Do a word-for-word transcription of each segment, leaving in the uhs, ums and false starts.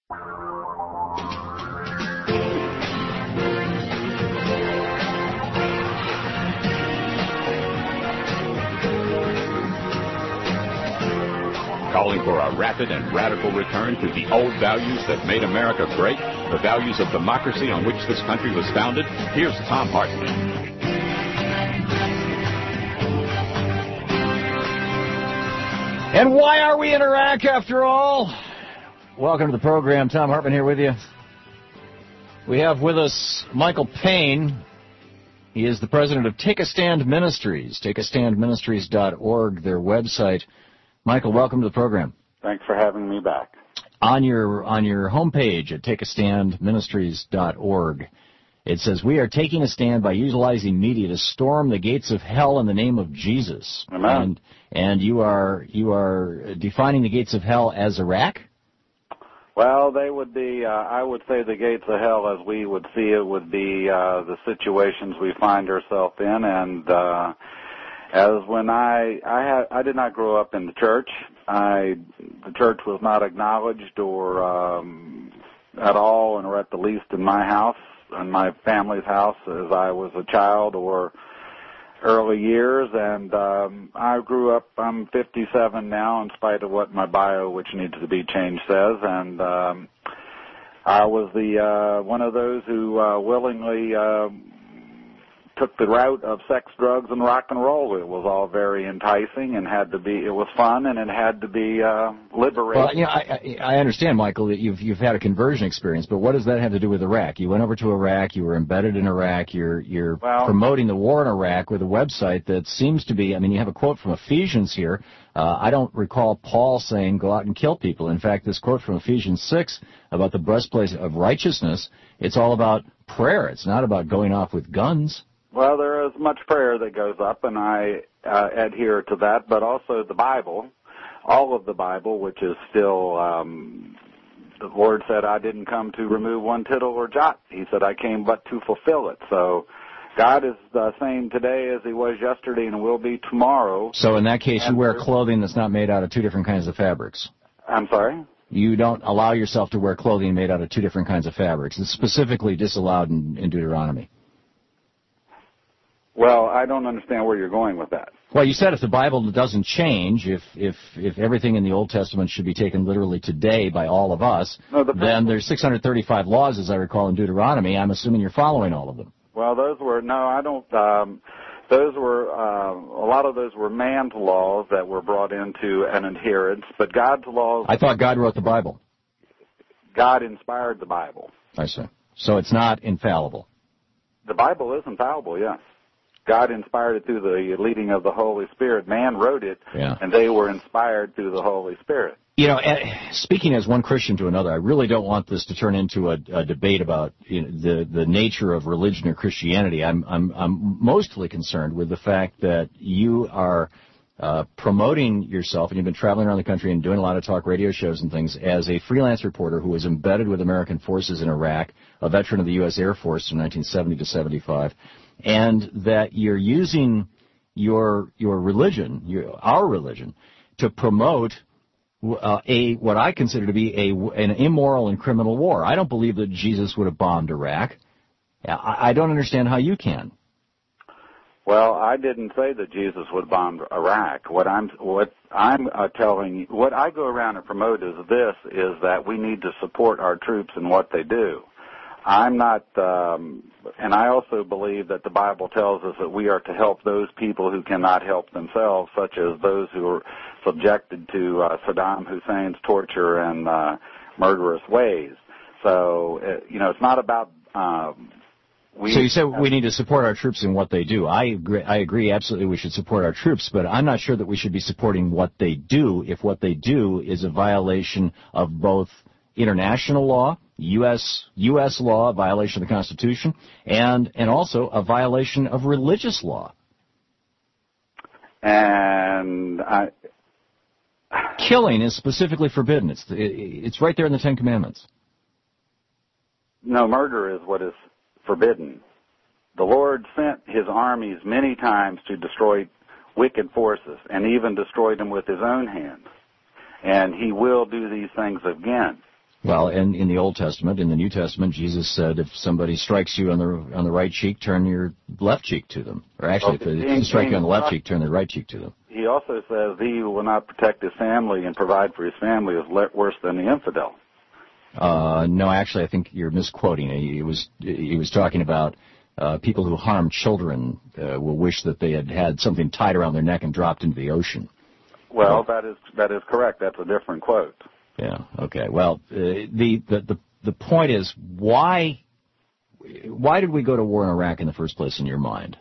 Calling for a rapid and radical return to the old values that made America great, the values of democracy on which this country was founded, here's Thom Hartmann. And why are we in Iraq, after all? Welcome to the program. Thom Hartmann here with you. We have with us Michael Payne. He is the president of Take a Stand Ministries, take a stand ministries dot org, their website. Michael, welcome to the program. Thanks for having me back. On your on your homepage at take a stand ministries dot org, it says, "We are taking a stand by utilizing media to storm the gates of hell in the name of Jesus." Amen. And and you are you are defining the gates of hell as Iraq? Well, they would be, uh, I would say the gates of hell as we would see it would be uh, the situations we find ourselves in, and uh, as when I I had I did not grow up in the church. I the church was not acknowledged or um, at all, or at the least in my house, in my family's house, as I was a child or early years. And um, I grew up. I'm fifty-seven now, in spite of what my bio, which needs to be changed, says. And um, I was the uh, one of those who uh, willingly. Uh, took the route of sex, drugs, and rock and roll. It was all very enticing and had to be, it was fun and it had to be uh, liberating. Well, you know, I, I understand, Michael, that you've, you've had a conversion experience, but what does that have to do with Iraq? You went over to Iraq, you were embedded in Iraq, you're, you're well, promoting the war in Iraq with a website that seems to be, I mean, you have a quote from Ephesians here. Uh, I don't recall Paul saying go out and kill people. In fact, this quote from Ephesians six about the breastplate of righteousness, it's all about prayer. It's not about going off with guns. Well, there is much prayer that goes up, and I uh, adhere to that, but also the Bible, all of the Bible, which is still, um, the Lord said, I didn't come to remove one tittle or jot. He said, I came but to fulfill it. So God is the same today as he was yesterday and will be tomorrow. So in that case, you wear clothing that's not made out of two different kinds of fabrics. I'm sorry? You don't allow yourself to wear clothing made out of two different kinds of fabrics. It's specifically disallowed in, in Deuteronomy. Well, I don't understand where you're going with that. Well, you said if the Bible doesn't change, if if if everything in the Old Testament should be taken literally today by all of us, no, the then there's six hundred thirty-five laws, as I recall, in Deuteronomy. I'm assuming you're following all of them. Well, those were, no, I don't, um, those were, uh, a lot of those were man's laws that were brought into an adherence, but God's laws... I thought God wrote the Bible. God inspired the Bible. I see. So it's not infallible. The Bible is infallible, yes. God inspired it through the leading of the Holy Spirit. Man wrote it, yeah. and they were inspired through the Holy Spirit. You know, speaking as one Christian to another, I really don't want this to turn into a, a debate about you know, the the nature of religion or Christianity. I'm I'm I'm mostly concerned with the fact that you are uh, promoting yourself, and you've been traveling around the country and doing a lot of talk radio shows and things as a freelance reporter who was embedded with American forces in Iraq, a veteran of the U S Air Force from nineteen seventy to seventy-five. And that you're using your your religion, your, our religion, to promote uh, a what I consider to be a an immoral and criminal war. I don't believe that Jesus would have bombed Iraq. I, I don't understand how you can. Well, I didn't say that Jesus would bomb Iraq. What I'm what I'm uh, telling you, what I go around and promote is this: is that we need to support our troops in what they do. I'm not, um, and I also believe that the Bible tells us that we are to help those people who cannot help themselves, such as those who are subjected to uh, Saddam Hussein's torture and uh, murderous ways. So, uh, you know, it's not about... Um, we so you said we need to support our troops in what they do. I agree, I agree absolutely we should support our troops, but I'm not sure that we should be supporting what they do if what they do is a violation of both international law, U S U S law, a violation of the Constitution, and and also a violation of religious law. And I, killing is specifically forbidden. It's it's right there in the Ten Commandments. No, murder is what is forbidden. The Lord sent his armies many times to destroy wicked forces, and even destroyed them with his own hands. And he will do these things again. Well, in, in the Old Testament, in the New Testament, Jesus said, if somebody strikes you on the on the right cheek, turn your left cheek to them. Or actually, well, if they strike you on the left cheek, turn the right cheek to them. He also says, he who will not protect his family and provide for his family is worse than the infidel. Uh, no, actually, I think you're misquoting. He was he was talking about uh, people who harm children uh, will wish that they had had something tied around their neck and dropped into the ocean. Well, that is that is correct. That's a different quote. Yeah. Okay. Well, uh, the, the the the point is, why why did we go to war in Iraq in the first place, in your mind?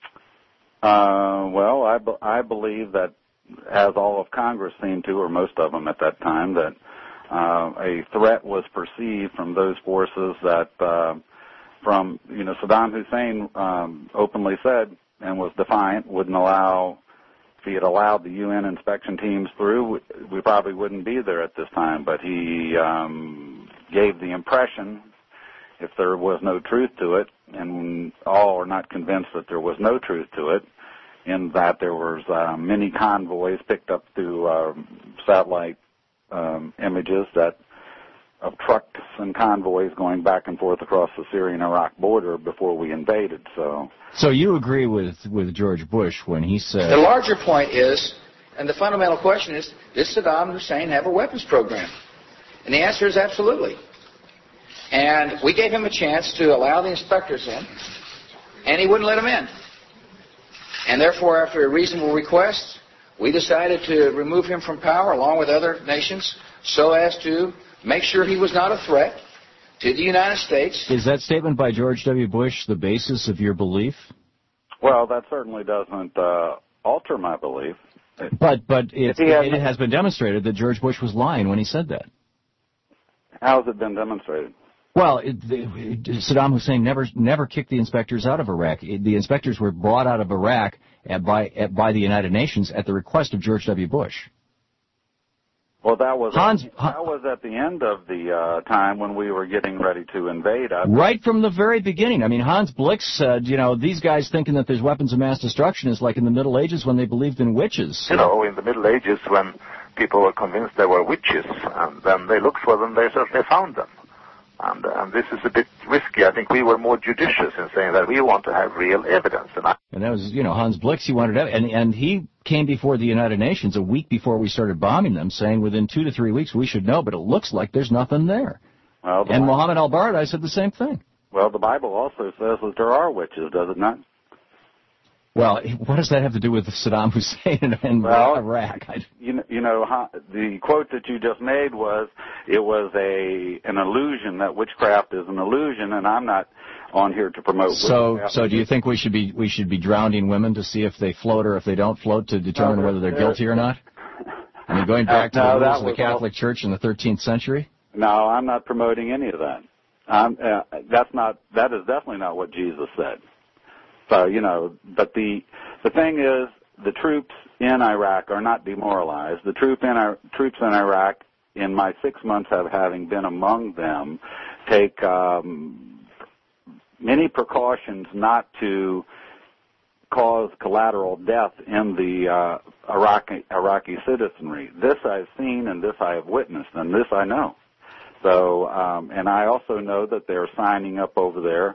Uh, well, I, be- I believe that, as all of Congress seemed to, or most of them at that time, that uh, a threat was perceived from those forces that, uh, from, you know, Saddam Hussein um, openly said and was defiant, wouldn't allow, if he had allowed the U N inspection teams through, we probably wouldn't be there at this time. But he um, gave the impression, if there was no truth to it, and all are not convinced that there was no truth to it, in that there was uh, many convoys picked up through uh, satellite um, images that of trucks and convoys going back and forth across the Syrian-Iraq border before we invaded. So, so you agree with, with George Bush when he said... The larger point is, and the fundamental question is, does Saddam Hussein have a weapons program? And the answer is absolutely. And we gave him a chance to allow the inspectors in, and he wouldn't let them in. And therefore, after a reasonable request, we decided to remove him from power along with other nations so as to make sure he was not a threat to the United States. Is that statement by George W. Bush the basis of your belief? Well, that certainly doesn't uh, alter my belief. But but it, had, it has been demonstrated that George Bush was lying when he said that. How has it been demonstrated? Well, it, the, Saddam Hussein never never kicked the inspectors out of Iraq. It, the inspectors were brought out of Iraq at, by at, by the United Nations at the request of George W. Bush. Well, that was Hans, at, that was at the end of the uh, time when we were getting ready to invade. I right from the very beginning. I mean, Hans Blix said, you know, these guys thinking that there's weapons of mass destruction is like in the Middle Ages when they believed in witches. You know, in the Middle Ages when people were convinced there were witches, and then they looked for them, they certainly found them. And, and this is a bit risky. I think we were more judicious in saying that we want to have real evidence. And, I and that was, you know, Hans Blix, he wanted, and, and he came before the United Nations a week before we started bombing them, saying within two to three weeks we should know, but it looks like there's nothing there. Well, the and Bible, Mohammed al-Baradei said the same thing. Well, the Bible also says that there are witches, does it not? Well, what does that have to do with Saddam Hussein and, and well, Iraq? I... You know, you know how, the quote that you just made was, it was a an illusion, that witchcraft is an illusion, and I'm not on here to promote so, witchcraft. So do you think we should be we should be drowning women to see if they float or if they don't float to determine no, whether they're guilty or not? I mean, going back to no, the rules of the all... Catholic Church in the thirteenth century? No, I'm not promoting any of that. I'm, uh, that's not, that is definitely not what Jesus said. So, you know, but the the thing is, the troops in Iraq are not demoralized. The troop in our, troops in Iraq, in my six months of having been among them, take um, many precautions not to cause collateral death in the uh, Iraqi, Iraqi citizenry. This I've seen and this I have witnessed, and this I know. So, um, and I also know that they're signing up over there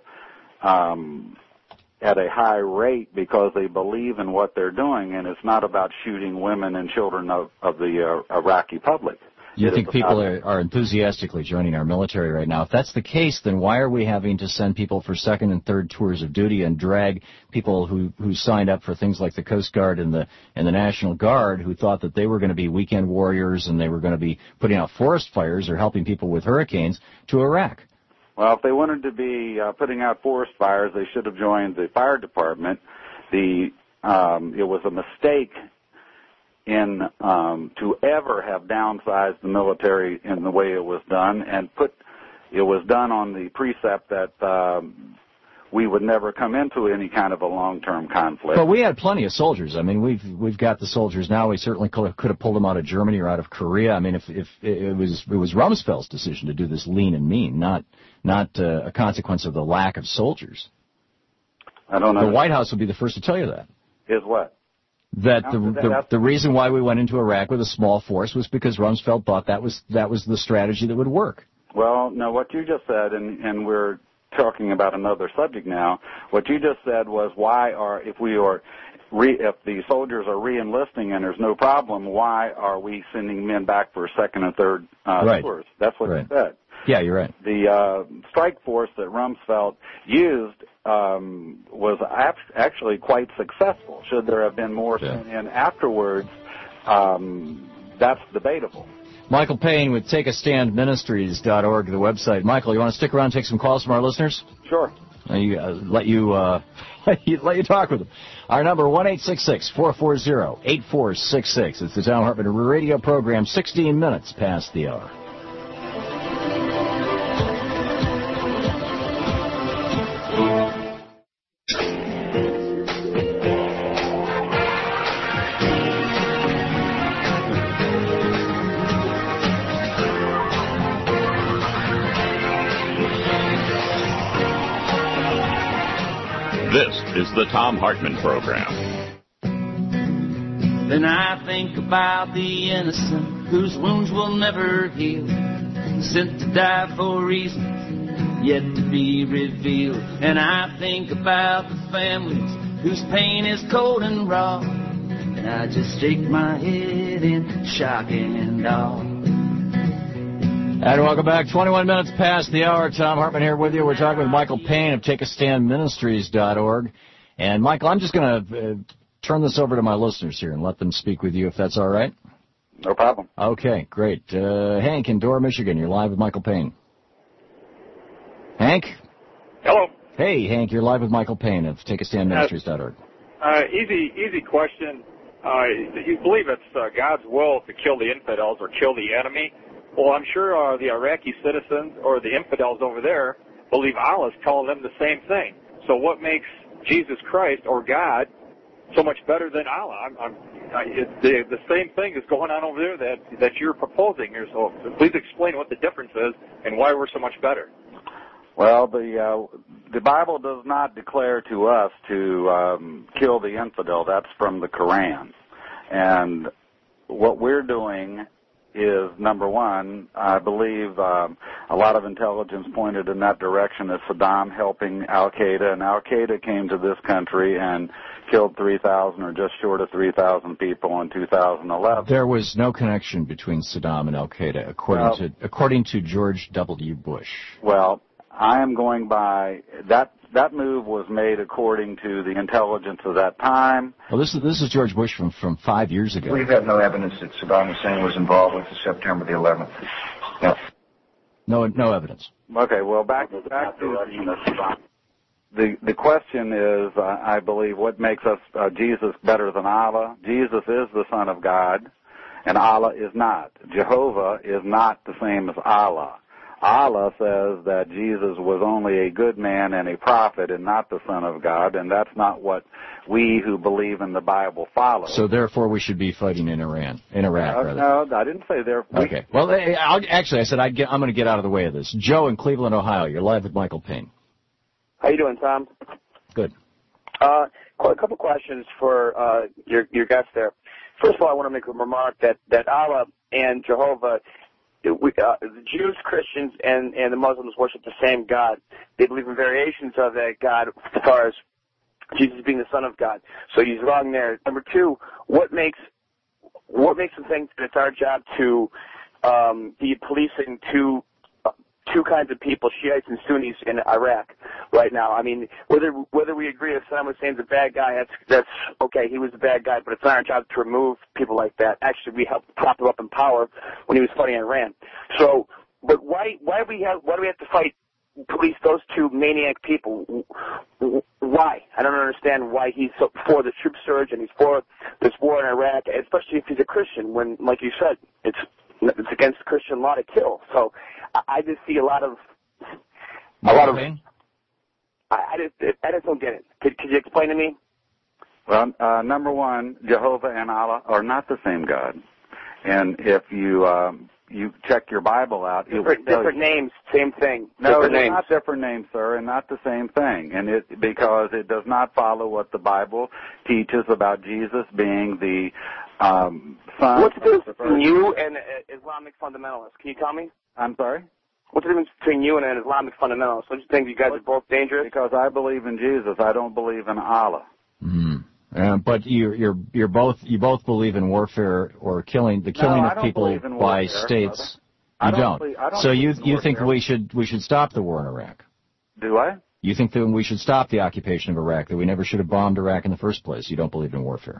um, at a high rate because they believe in what they're doing, and it's not about shooting women and children of, of the uh, Iraqi public. You it think people are, are enthusiastically joining our military right now? If that's the case, then why are we having to send people for second and third tours of duty and drag people who, who signed up for things like the Coast Guard and the and the National Guard, who thought that they were going to be weekend warriors and they were going to be putting out forest fires or helping people with hurricanes, to Iraq? Well, if they wanted to be uh, putting out forest fires, they should have joined the fire department. The um, it was a mistake in um, to ever have downsized the military in the way it was done, and put it was done on the precept that um, we would never come into any kind of a long-term conflict. But we had plenty of soldiers. I mean, we've we've got the soldiers now. We certainly could have, could have pulled them out of Germany or out of Korea. I mean, if if it was it was Rumsfeld's decision to do this lean and mean, not not uh, a consequence of the lack of soldiers. I don't know. The White House would be the first to tell you that. Is what? That the, the the reason why we went into Iraq with a small force was because Rumsfeld thought that was that was the strategy that would work. Well, no, what you just said, and, and we're talking about another subject now, what you just said was why are, if we are, re, if the soldiers are re-enlisting and there's no problem, why are we sending men back for second and third uh, right. tours? That's what right. you said. Yeah, you're right. The uh, strike force that Rumsfeld used um, was actually quite successful. Should there have been more yeah. sent in afterwards, um, that's debatable. Michael Payne with take a stand ministries dot org, the website. Michael, you want to stick around and take some calls from our listeners? Sure. Let you, uh, let, you, uh, let, you, let you talk with them. Our number, one eight six six, four four zero, eight four six six. It's the Thom Hartmann radio program, sixteen minutes past the hour. This is the Thom Hartmann Program. Then I think about the innocent whose wounds will never heal, sent to die for reasons yet to be revealed. And I think about the families whose pain is cold and raw, and I just shake my head in shock and awe. And welcome back. twenty-one minutes past the hour. Thom Hartmann here with you. We're talking with Michael Payne of take a stand ministries dot org. And, Michael, I'm just going to uh, turn this over to my listeners here and let them speak with you, if that's all right. No problem. Okay, great. Uh, Hank in Dora, Michigan. You're live with Michael Payne. Hank? Hello. Hey, Hank. You're live with Michael Payne of take a stand ministries dot org. Uh, easy, easy question. Uh, you believe it's uh, God's will to kill the infidels or kill the enemy? Well, I'm sure uh, the Iraqi citizens or the infidels over there believe Allah's telling them the same thing. So what makes Jesus Christ or God so much better than Allah? I'm, I'm, I, it, the, the same thing is going on over there that, that you're proposing here. So please explain what the difference is and why we're so much better. Well, the uh, the Bible does not declare to us to um, kill the infidel. That's from the Quran. And what we're doing is, number one, I believe um, a lot of intelligence pointed in that direction as Saddam helping Al-Qaeda, and Al-Qaeda came to this country and killed three thousand or just short of three thousand people in two thousand eleven. There was no connection between Saddam and Al-Qaeda, according well, to according to George W. Bush. Well, I am going by that. That move was made according to the intelligence of that time. Well, this is this is George Bush from, from five years ago. We've had no evidence that Saddam Hussein was involved with the September the eleventh. No. No, no evidence. Okay, well, back, back to the the question is, uh, I believe, what makes us uh, Jesus better than Allah? Jesus is the Son of God, and Allah is not. Jehovah is not the same as Allah. Allah says that Jesus was only a good man and a prophet and not the Son of God, and that's not what we who believe in the Bible follow. So therefore we should be fighting in Iran, in Iraq, uh, rather. No, I didn't say therefore. Okay. Well, I'll, actually, I said I'd get, I'm going to get out of the way of this. Joe in Cleveland, Ohio, you're live with Michael Payne. How you doing, Tom? Good. Uh, a couple questions for uh, your your guest there. First of all, I want to make a remark that, that Allah and Jehovah, We, uh, the Jews, Christians, and, and the Muslims worship the same God. They believe in variations of that God as far as Jesus being the Son of God. So he's wrong there. Number two, what makes what makes them think that it's our job to um, be policing two uh, two kinds of people, Shiites and Sunnis in Iraq right now? I mean, whether whether we agree that Saddam Hussein's a bad guy, that's that's okay. He was a bad guy, but it's not our job to remove people like that. Actually, we helped prop him up in power when he was fighting Iran. So, but why why we have why do we have to fight police those two maniac people? Why? I don't understand why he's so for the troop surge and he's for this war in Iraq, especially if he's a Christian. When, like you said, it's it's against Christian law to kill. So, I, I just see a lot of a lot of. I, I just I just don't get it. Could, could you explain to me? Well, uh, number one, Jehovah and Allah are not the same God, and if you um, you check your Bible out, different, it will tell different you. names, same thing. No, different it's names. not different names, sir, and not the same thing, and it because it does not follow what the Bible teaches about Jesus being the um, son. What's the difference of the between you and uh, Islamic fundamentalists? Can you tell me? I'm sorry. What's the difference between you and an Islamic fundamentalist? Don't you think you guys are both dangerous? Because I believe in Jesus. I don't believe in Allah. Mm. Uh, but you, you're you're both you both believe in warfare or killing the killing no, of people by warfare, states. I You don't. don't. Believe, I don't so you you warfare. think we should we should stop the war in Iraq? Do I? You think that we should stop the occupation of Iraq? That we never should have bombed Iraq in the first place? You don't believe in warfare?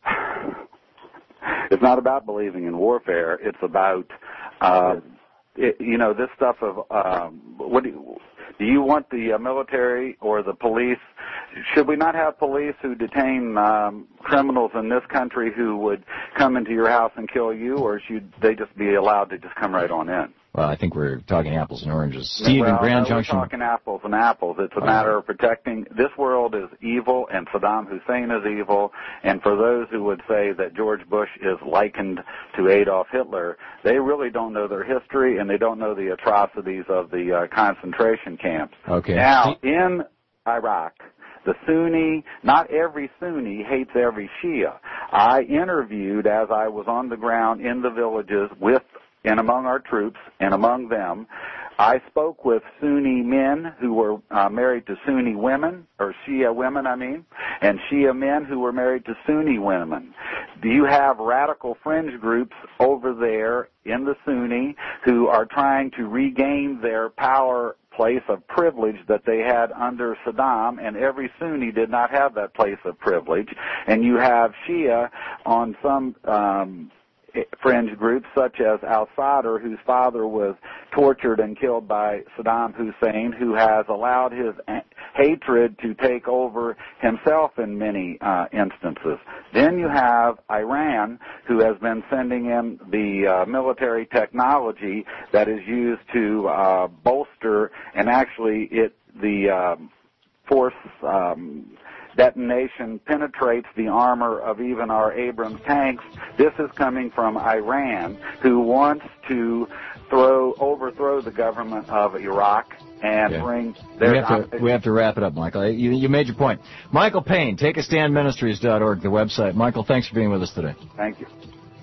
It's not about believing in warfare. It's about, uh, it, you know, this stuff of, um, what do you, do you want the uh, military or the police? Should we not have police who detain um, criminals in this country who would come into your house and kill you, or should they just be allowed to just come right on in? Well, I think we're talking apples and oranges. Steve well, in Grand no, Junction. We're talking apples and apples. It's a matter of protecting. This world is evil, and Saddam Hussein is evil. And for those who would say that George Bush is likened to Adolf Hitler, they really don't know their history, and they don't know the atrocities of the uh, concentration camps. Okay. Now, in Iraq, the Sunni, not every Sunni hates every Shia. I interviewed, as I was on the ground in the villages with and among our troops, and among them, I spoke with Sunni men who were uh, married to Sunni women, or Shia women, I mean, and Shia men who were married to Sunni women. Do you have radical fringe groups over there in the Sunni who are trying to regain their power place of privilege that they had under Saddam, and every Sunni did not have that place of privilege, and you have Shia on some um fringe groups such as al-Sadr, whose father was tortured and killed by Saddam Hussein, who has allowed his hatred to take over himself in many uh, instances. Then you have Iran, who has been sending in the uh, military technology that is used to uh, bolster, and actually it the uh, force um, detonation penetrates the armor of even our Abrams tanks. This is coming from Iran, who wants to throw overthrow the government of Iraq and okay. bring their... We have, to, we have to wrap it up, Michael. You, you made your point. Michael Payne, take a stand ministries dot org, the website. Michael, thanks for being with us today. Thank you.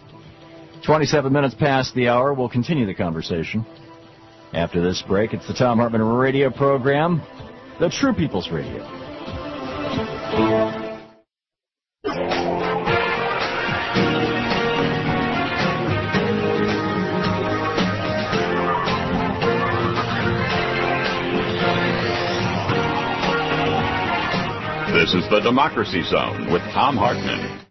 twenty-seven minutes past the hour. We'll continue the conversation after this break. It's the Thom Hartmann radio program, the True People's Radio. This is the Democracy Zone with Thom Hartmann.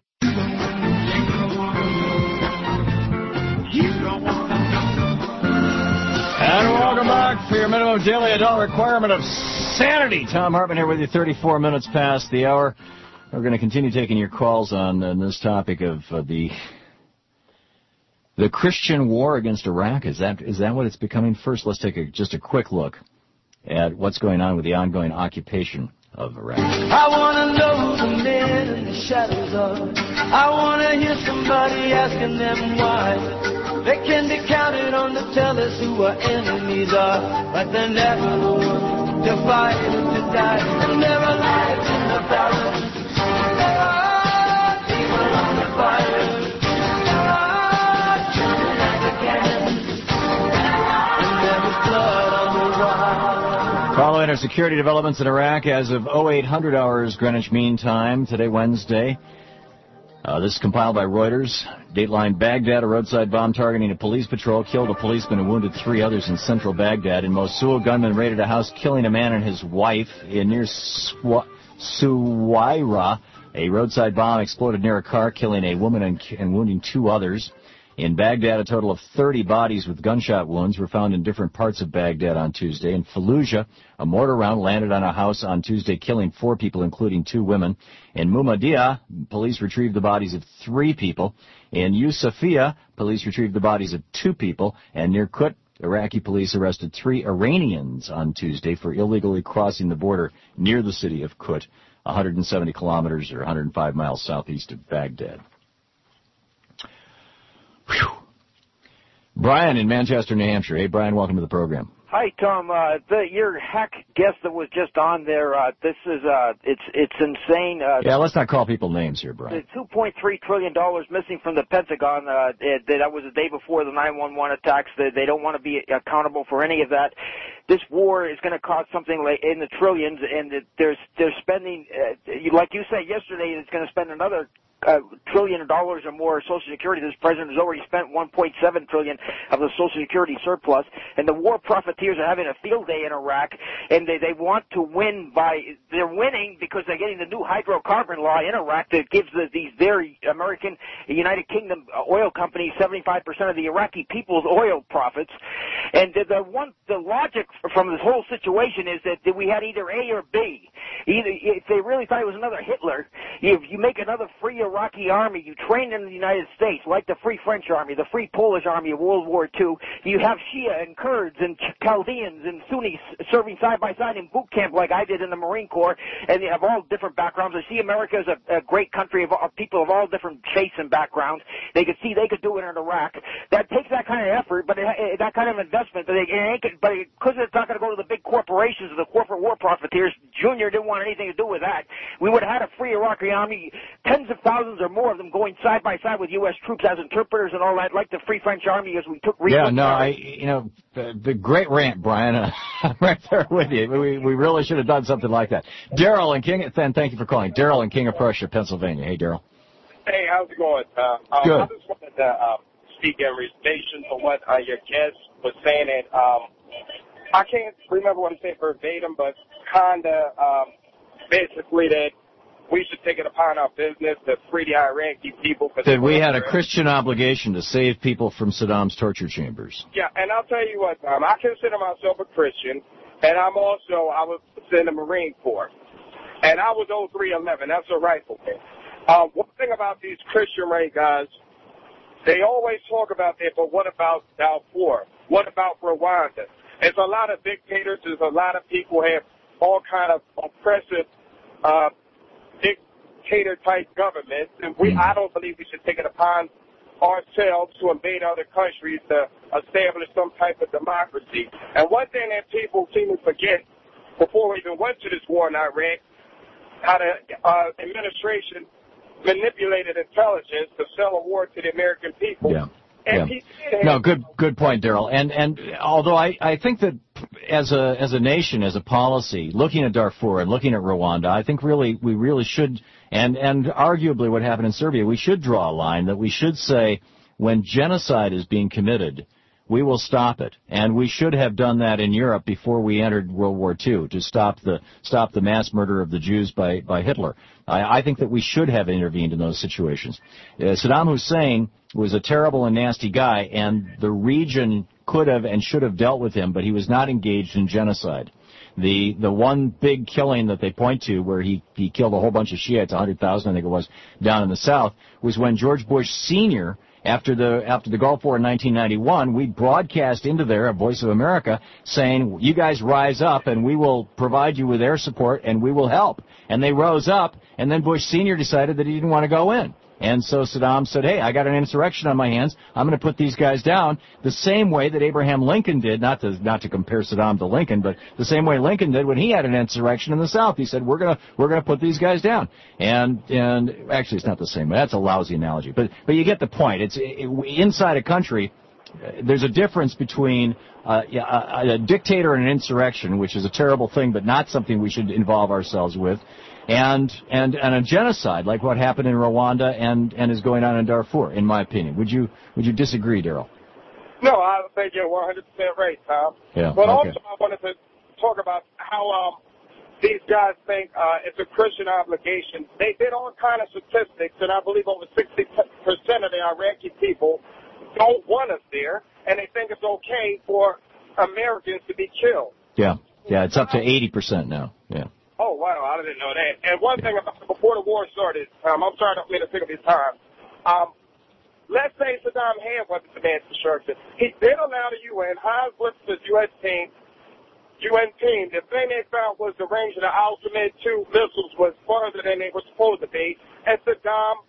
And welcome back for your minimum daily adult requirement of sanity. Thom Hartmann here with you, thirty-four minutes past the hour. We're going to continue taking your calls on, on this topic of uh, the the Christian war against Iraq. Is that is that what it's becoming? First, let's take a, just a quick look at what's going on with the ongoing occupation of Iraq. I want to know the men in the shadows of. I want to hear somebody asking them why. They can be counted on to tell us who our enemies are, but they're never the ones to fight and to die, and there are lives in the balance. There are people on the fire. There are children at the cannons. And there is blood on the wall. Following our security developments in Iraq as of oh eight hundred hours Greenwich Mean Time, today Wednesday. Uh, this is compiled by Reuters. Dateline Baghdad, a roadside bomb targeting a police patrol, killed a policeman and wounded three others in central Baghdad. In Mosul, gunmen raided a house, killing a man and his wife. In near Swa- Suwaira, a roadside bomb exploded near a car, killing a woman and, and wounding two others. In Baghdad, a total of thirty bodies with gunshot wounds were found in different parts of Baghdad on Tuesday. In Fallujah, a mortar round landed on a house on Tuesday, killing four people, including two women. In Mumadiyah, police retrieved the bodies of three people. In Yusufia, police retrieved the bodies of two people. And near Kut, Iraqi police arrested three Iranians on Tuesday for illegally crossing the border near the city of Kut, one hundred seventy kilometers or one hundred five miles southeast of Baghdad. Whew. Brian in Manchester, New Hampshire. Hey, Brian, welcome to the program. Hi, Tom. Uh, the, your hack guest that was just on there, uh, this is, uh, it's, it's insane. Uh, yeah, let's not call people names here, Brian. The two point three trillion dollars missing from the Pentagon, uh, it, that was the day before the nine one one attacks. They, they don't want to be accountable for any of that. This war is going to cost something like in the trillions, and there's, they're spending, uh, like you said yesterday, it's going to spend another Uh, trillion dollars or more Social Security. This president has already spent one point seven trillion of the Social Security surplus, and the war profiteers are having a field day in Iraq, and they, they want to win by, they're winning because they're getting the new hydrocarbon law in Iraq that gives the, these very American, United Kingdom oil companies seventy-five percent of the Iraqi people's oil profits. And the, the one, the logic from this whole situation is that we had either A or B. Either, if they really thought it was another Hitler, if you make another free Iraqi army, you train in the United States, like the Free French Army, the Free Polish Army of World War Two. You have Shia and Kurds and Chaldeans and Sunnis serving side by side in boot camp like I did in the Marine Corps, and they have all different backgrounds. I see America as a, a great country of, of people of all different faiths and backgrounds. They could see they could do it in Iraq. That takes that kind of effort, but it, it, that kind of investment. But it, it ain't, but because it, it's not going to go to the big corporations or the corporate war profiteers, Junior didn't want anything to do with that. We would have had a free Iraqi army, tens of thousands or more of them going side by side with U S troops as interpreters and all that, like the Free French Army as we took. Yeah, no, I, you know, the, the great rant, Brian. Uh, I'm right there with you. We we really should have done something like that. Daryl and King, and thank you for calling. Daryl and King of Prussia, Pennsylvania. Hey, Daryl. Hey, how's it going? Uh, um, Good. I just wanted to uh, speak in relation to what uh, your guest was saying. And um, I can't remember what he said verbatim, but kind of um, basically that we should take it upon our business to free the Iraqi people. That we had a Christian obligation to save people from Saddam's torture chambers. Yeah, and I'll tell you what, um, I consider myself a Christian, and I'm also, I was in the Marine Corps, and I was oh three eleven. That's a rifleman. Um, one thing about these Christian right guys, they always talk about that, but what about Darfur? What about Rwanda? There's a lot of dictators. There's a lot of people who have all kind of oppressive uh dictator-type governments, and we, I don't believe we should take it upon ourselves to invade other countries to establish some type of democracy. And one thing that people seem to forget before we even went to this war in Iraq, how the uh, administration manipulated intelligence to sell a war to the American people. Yeah. Yeah. No, good good point, Daryl. And and although I, I think that as a as a nation, as a policy, looking at Darfur and looking at Rwanda, I think really we really should, and and arguably what happened in Serbia, we should draw a line that we should say when genocide is being committed, we will stop it. And we should have done that in Europe before we entered World War Two to stop the stop the mass murder of the Jews by, by Hitler. I, I think that we should have intervened in those situations. Uh, Saddam Hussein was a terrible and nasty guy, and the region could have and should have dealt with him, but he was not engaged in genocide. The the one big killing that they point to where he, he killed a whole bunch of Shiites, one hundred thousand I think it was, down in the south, was when George Bush Senior After the after the Gulf War in nineteen ninety-one, we broadcast into there a Voice of America saying, you guys rise up and we will provide you with air support and we will help. And they rose up, and then Bush Senior decided that he didn't want to go in. And so Saddam said, hey, I got an insurrection on my hands. I'm going to put these guys down the same way that Abraham Lincoln did, not to not to compare Saddam to Lincoln, but the same way Lincoln did when he had an insurrection in the South. He said, we're going to we're going to put these guys down. And and actually, it's not the same. That's a lousy analogy. But but you get the point. It's it, inside a country. There's a difference between uh, a, a dictator and an insurrection, which is a terrible thing, but not something we should involve ourselves with. And, and and a genocide like what happened in Rwanda and, and is going on in Darfur, in my opinion. Would you would you disagree, Daryl? No, I think you're one hundred percent right, Tom. Yeah, but okay. also I wanted to talk about how um, these guys think uh, it's a Christian obligation. They did all kind of statistics, and I believe over sixty percent of the Iraqi people don't want us there, and they think it's okay for Americans to be killed. Yeah, yeah, it's up to eighty percent now, yeah. Oh, wow, I didn't know that. And one thing, about, before the war started, um, I'm sorry I don't mean to take up your time. Um, let's say Saddam had weapons of mass destruction. He did allow the U N, Hans Lipster's U S team, U N team, the thing they found was the range of the Al-Samad two missiles was farther than they were supposed to be, and Saddam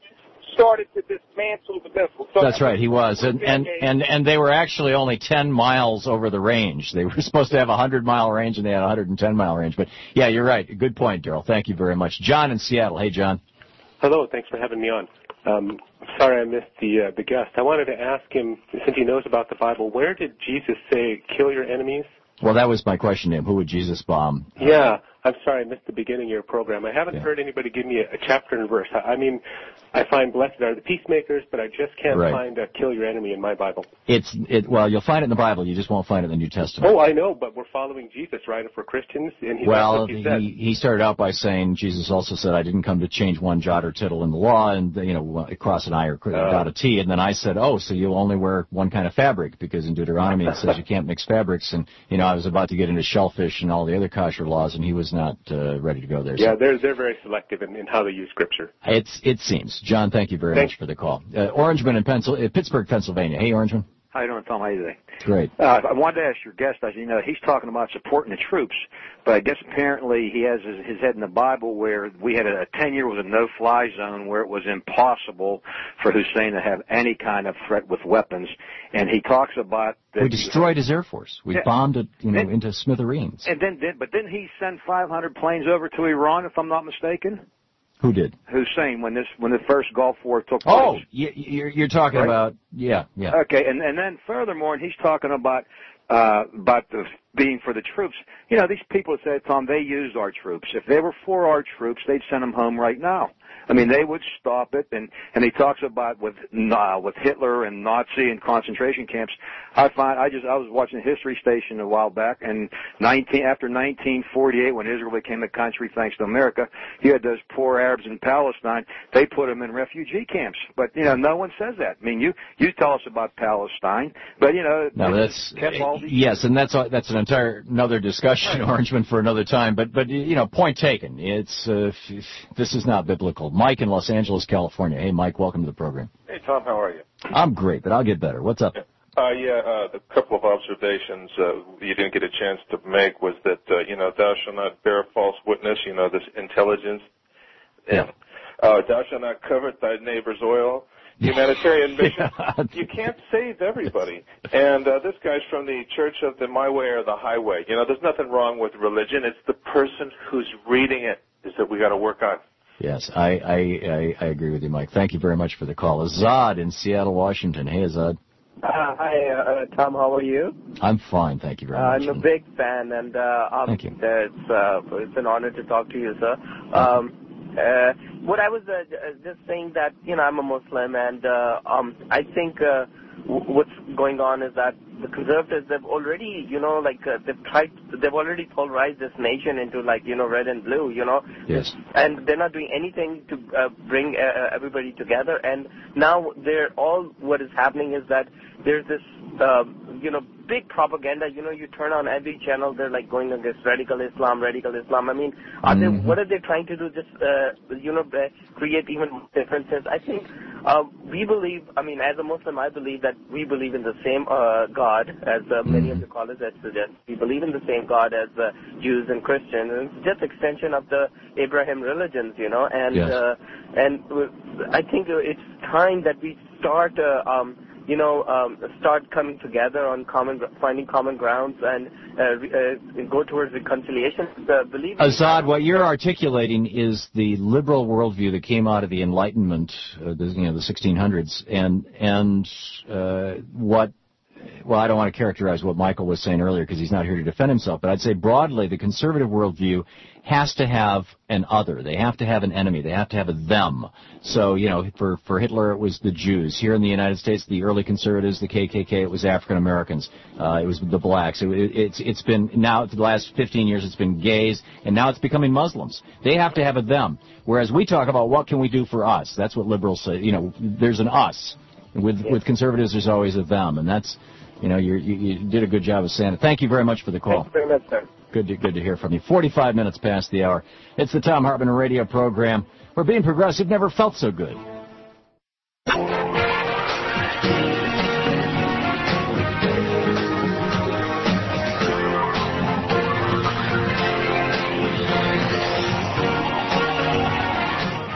started to dismantle the missile. So That's right, he was. And, and, and, and they were actually only ten miles over the range. They were supposed to have a one hundred mile range, and they had a one hundred ten mile range. But, yeah, you're right. Good point, Daryl. Thank you very much. John in Seattle. Hey, John. Hello. Thanks for having me on. Um, sorry I missed the uh, the guest. I wanted to ask him, since he knows about the Bible, where did Jesus say, kill your enemies? Well, that was my question to him. Who would Jesus bomb? Yeah. I'm sorry I missed the beginning of your program. I haven't yeah. heard anybody give me a, a chapter and verse. I, I mean, I find blessed are the peacemakers, but I just can't right. find a kill your enemy in my Bible. It's it. Well, you'll find it in the Bible. You just won't find it in the New Testament. Oh, I know, but we're following Jesus, right? If we're Christians, and he, well, that's what he, said. he he started out by saying Jesus also said, "I didn't come to change one jot or tittle in the law, and you know, cross an I or uh, dot a T." And then I said, "Oh, so you only wear one kind of fabric because in Deuteronomy it says you can't mix fabrics." And you know, I was about to get into shellfish and all the other kosher laws, and he was not uh, ready to go there. Yeah, so. they're they're very selective in, in how they use Scripture. It's it seems. John, thank you very Thanks. much for the call. Uh, Orangeman in Pencil, uh, Pittsburgh, Pennsylvania. Hey, Orangeman. How you doing, Tom? How you doing? Great. Uh, I wanted to ask your guest, as you know, he's talking about supporting the troops, but I guess apparently he has his, his head in the Bible where we had a, a ten year was a no-fly zone where it was impossible for Hussein to have any kind of threat with weapons, and he talks about that. We destroyed his Air Force. We yeah. bombed it, you know, and, into smithereens. And then, then, but didn't he send five hundred planes over to Iran, if I'm not mistaken? Who did? Hussein, when this when the first Gulf War took place. Oh, you're, you're talking right? about, yeah, yeah. Okay, and, and then furthermore, and he's talking about uh, about the being for the troops. You know, these people said, Tom, they used our troops. If they were for our troops, they'd send them home right now. I mean, they would stop it, and and he talks about with uh, with Hitler and Nazi and concentration camps. I find I just I was watching a history station a while back, and nineteen after nineteen forty-eight, when Israel became a country thanks to America, you had those poor Arabs in Palestine. They put them in refugee camps, but you know, no one says that. I mean, you you tell us about Palestine, but you know, no, that's kept all these yes, and that's that's an entire another discussion, Orangeman, for another time. But but you know, point taken. It's uh, this is not biblical. Mike in Los Angeles, California. Hey, Mike, welcome to the program. Hey, Tom, how are you? I'm great, but I'll get better. What's up? Uh, yeah, uh, a couple of observations uh, you didn't get a chance to make was that, uh, you know, thou shalt not bear false witness, you know, this intelligence. Yeah. Uh, thou shalt not covet thy neighbor's oil. Humanitarian mission. Yeah. You can't save everybody. And uh, this guy's from the Church of the My Way or the Highway. You know, there's nothing wrong with religion. It's the person who's reading it is that we got to work on. Yes, I, I, I, I agree with you, Mike. Thank you very much for the call. Azad in Seattle, Washington. Hey, Azad. Uh, hi, uh, Tom. How are you? I'm fine, thank you very uh, much. I'm a big fan, and uh, um, thank you. It's, uh, it's an honor to talk to you, sir. Um, uh, what I was uh, just saying that, you know, I'm a Muslim, and uh, um, I think uh, w- what's going on is that the conservatives, they've already, you know, like, uh, they've tried, they've already polarized this nation into, like, you know, red and blue, you know. Yes. And they're not doing anything to uh, bring uh, everybody together. And now they're all, what is happening is that there's this, uh, you know, big propaganda. You know, you turn on every channel, they're like going against radical Islam, radical Islam. I mean, are mm-hmm. they, what are they trying to do? Just, uh, you know, create even more differences? I think uh, we believe, I mean, as a Muslim, I believe that we believe in the same uh, God as uh, many mm-hmm. of the callers that suggest. We believe in the same God as uh, Jews and Christians. And it's just extension of the Abraham religions, you know. And yes. uh, and I think it's time that we start. Uh, um, you know, um, start coming together on common, finding common grounds and uh, uh, go towards reconciliation. Uh, believe Azad, what you're articulating is the liberal worldview that came out of the Enlightenment, uh, the, you know, the sixteen hundreds, and and uh, what. Well, I don't want to characterize what Michael was saying earlier because he's not here to defend himself, but I'd say broadly the conservative worldview has to have an other. They have to have an enemy. They have to have a them. So, you know, for, for Hitler it was the Jews. Here in the United States, the early conservatives, the K K K, it was African Americans. Uh, it was the blacks. It, it, it's, it's been, now for the last fifteen years it's been gays, and now it's becoming Muslims. They have to have a them. Whereas we talk about what can we do for us. That's what liberals say. You know, there's an us. With yeah. with conservatives, there's always a them, and that's, you know, you're, you you did a good job of saying it. Thank you very much for the call. Thank you very much, sir. Good to good to hear from you. forty-five minutes past the hour. It's the Thom Hartmann Radio program. Where being progressive never felt so good.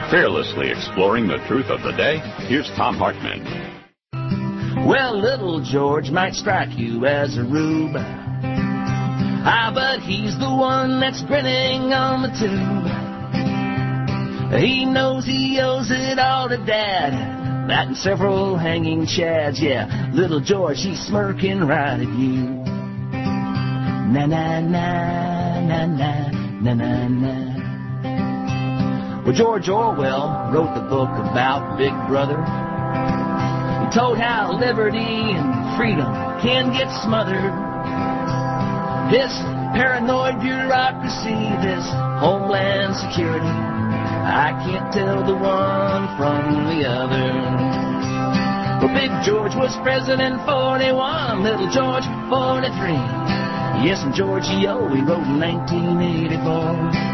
Fearlessly exploring the truth of the day, here's Tom Hartman. Well, little George might strike you as a rube. Ah, but he's the one that's grinning on the tube. He knows he owes it all to Dad. That and several hanging chads, yeah. Little George, he's smirking right at you. Na na na na na na na na. Well, George Orwell wrote the book about Big Brother. He told how liberty and freedom can get smothered. This paranoid bureaucracy, this homeland security, I can't tell the one from the other. Well, Big George was president forty-one, Little George forty-three. Yes, and Giorgio, he wrote in nineteen eighty-four.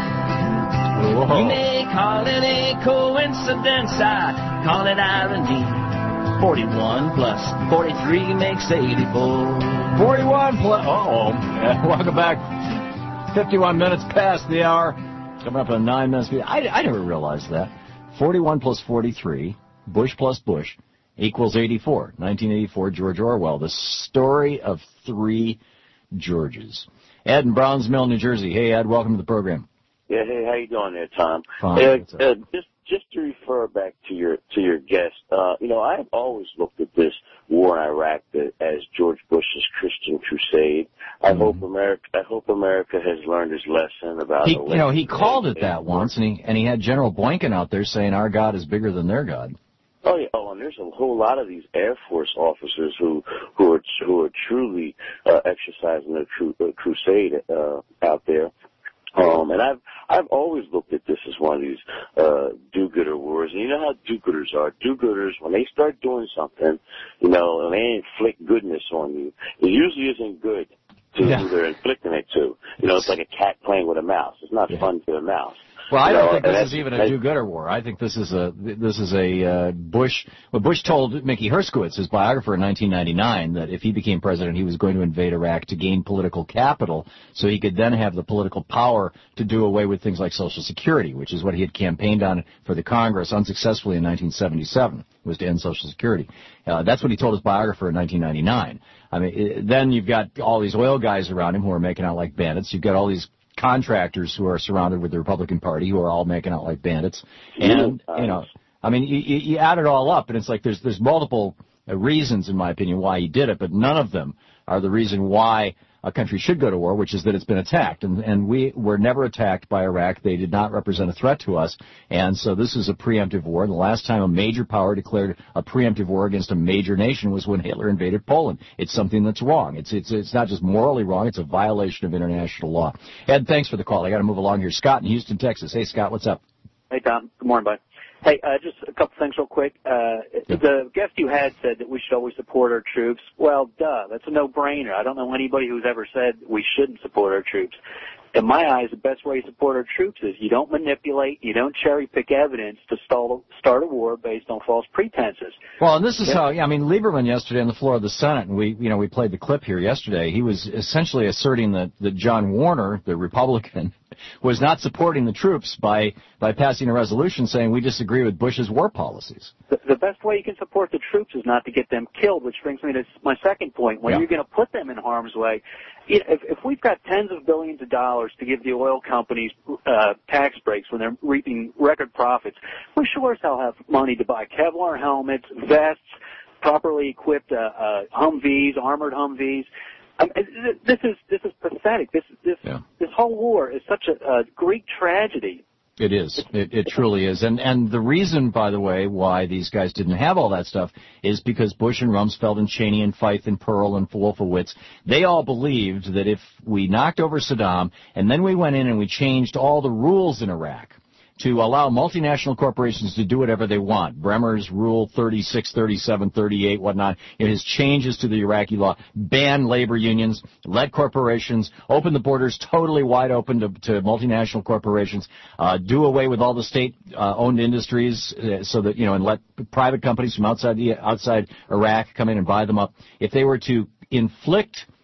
Whoa. You may call it a coincidence, I call it irony. forty-one plus forty-three makes eighty-four. forty-one plus, uh-oh. Yeah, welcome back. fifty-one minutes past the hour. Coming up on nine minutes. I, I never realized that. forty-one plus forty-three, Bush plus Bush, equals eighty-four. nineteen eighty-four, George Orwell. The story of three Georges. Ed in Browns Mill, New Jersey. Hey, Ed, welcome to the program. Yeah, hey, how you doing there, Tom? Fine. Uh, uh, just just to refer back to your to your guest, uh, you know, I've always looked at this war in Iraq as George Bush's Christian crusade. I mm-hmm. hope America I hope America has learned his lesson about. He, you know, he called it that once, and he and he had General Boykin out there saying our God is bigger than their God. Oh yeah, oh, and there's a whole lot of these Air Force officers who who are who are truly uh, exercising their cru- uh, crusade uh, out there. Um, and I've I've always looked at this as one of these uh, do-gooder wars. And you know how do-gooders are. Do-gooders, when they start doing something, you know, and they inflict goodness on you, it usually isn't good to yeah. who they're inflicting it to. You know, it's like a cat playing with a mouse. It's not yeah. fun to a mouse. Well, I you don't know, think this is even a do-gooder war. I think this is a this is a uh, Bush. Well, Bush told Mickey Herskowitz, his biographer, in nineteen ninety-nine, that if he became president, he was going to invade Iraq to gain political capital, so he could then have the political power to do away with things like Social Security, which is what he had campaigned on for the Congress unsuccessfully in nineteen seventy-seven, was to end Social Security. Uh, that's what he told his biographer in nineteen ninety-nine. I mean, it, then you've got all these oil guys around him who are making out like bandits. You've got all these contractors who are surrounded with the Republican Party who are all making out like bandits. And, you know, I mean, you, you add it all up, and it's like there's there's multiple reasons, in my opinion, why he did it, but none of them are the reason why a country should go to war, which is that it's been attacked. And, and we were never attacked by Iraq. They did not represent a threat to us. And so this is a preemptive war. And the last time a major power declared a preemptive war against a major nation was when Hitler invaded Poland. It's something that's wrong. It's it's it's not just morally wrong. It's a violation of international law. Ed, thanks for the call. I got to move along here. Scott in Houston, Texas. Hey, Scott, what's up? Hey, Tom. Good morning, bud. Hey, uh, just a couple things real quick. Uh, yeah. The guest you had said that we should always support our troops. Well, duh, that's a no-brainer. I don't know anybody who's ever said we shouldn't support our troops. In my eyes, the best way to support our troops is you don't manipulate, you don't cherry-pick evidence to stall, start a war based on false pretenses. Well, and this is yeah. how, I mean, Lieberman yesterday on the floor of the Senate, and we, you know, we played the clip here yesterday, he was essentially asserting that, that John Warner, the Republican, was not supporting the troops by, by passing a resolution saying we disagree with Bush's war policies. The, the best way you can support the troops is not to get them killed, which brings me to my second point. When yeah. you're going to put them in harm's way, you know, if, if we've got tens of billions of dollars to give the oil companies uh, tax breaks when they're reaping record profits, we sure as hell have money to buy Kevlar helmets, vests, properly equipped uh, uh, Humvees, armored Humvees. Um, this is this is pathetic. This this yeah. this whole war is such a, a Greek tragedy. It is. It, it truly is. And and the reason, by the way, why these guys didn't have all that stuff is because Bush and Rumsfeld and Cheney and Feith and Pearl and Wolfowitz, they all believed that if we knocked over Saddam and then we went in and we changed all the rules in Iraq to allow multinational corporations to do whatever they want. Bremer's Rule thirty-six, thirty-seven, thirty-eight, whatnot. It has changes to the Iraqi law, ban labor unions, let corporations, open the borders totally wide open to, to multinational corporations, uh, do away with all the state-owned uh, industries uh, so that, you know, and let private companies from outside the outside Iraq come in and buy them up. If they were to inflict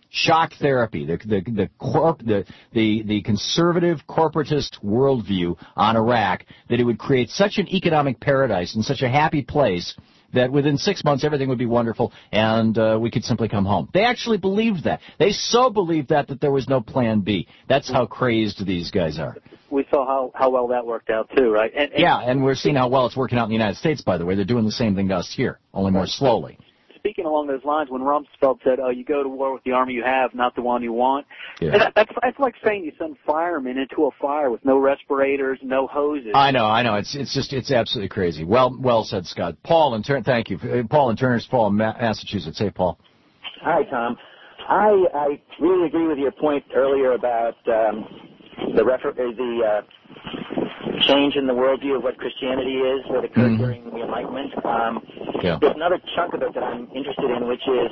shock therapy, the the the corp, the, the the conservative corporatist worldview on Iraq, that it would create such an economic paradise and such a happy place that within six months everything would be wonderful and uh, we could simply come home. They actually believed that. They so believed that that there was no plan B. That's how crazed these guys are. We saw how, how well that worked out, too, right? And, and yeah, and we're seeing how well it's working out in the United States, by the way. They're doing the same thing to us here, only more slowly. Speaking along those lines, when Rumsfeld said, oh, you go to war with the army you have, not the one you want, yeah. and that, that's, that's like saying you send firemen into a fire with no respirators, no hoses. I know, I know. It's it's just, it's absolutely crazy. Well well said, Scott. Paul in Turner, thank you. Paul in Turner's Fall, Massachusetts. Hey, Paul. Hi, Tom. I, I really agree with your point earlier about um, the, refer- the uh, change in the worldview of what Christianity is that occurred mm-hmm. during the Enlightenment. Um, yeah. There's another chunk of it that I'm interested in, which is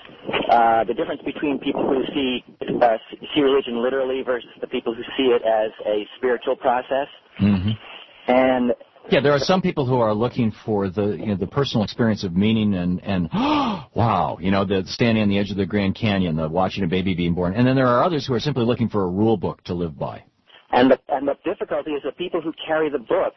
uh, the difference between people who see uh, see religion literally versus the people who see it as a spiritual process. Mm-hmm. And yeah, there are some people who are looking for the you know the personal experience of meaning and and wow, you know, the standing on the edge of the Grand Canyon, the watching a baby being born, and then there are others who are simply looking for a rule book to live by. And the, and the difficulty is that people who carry the book,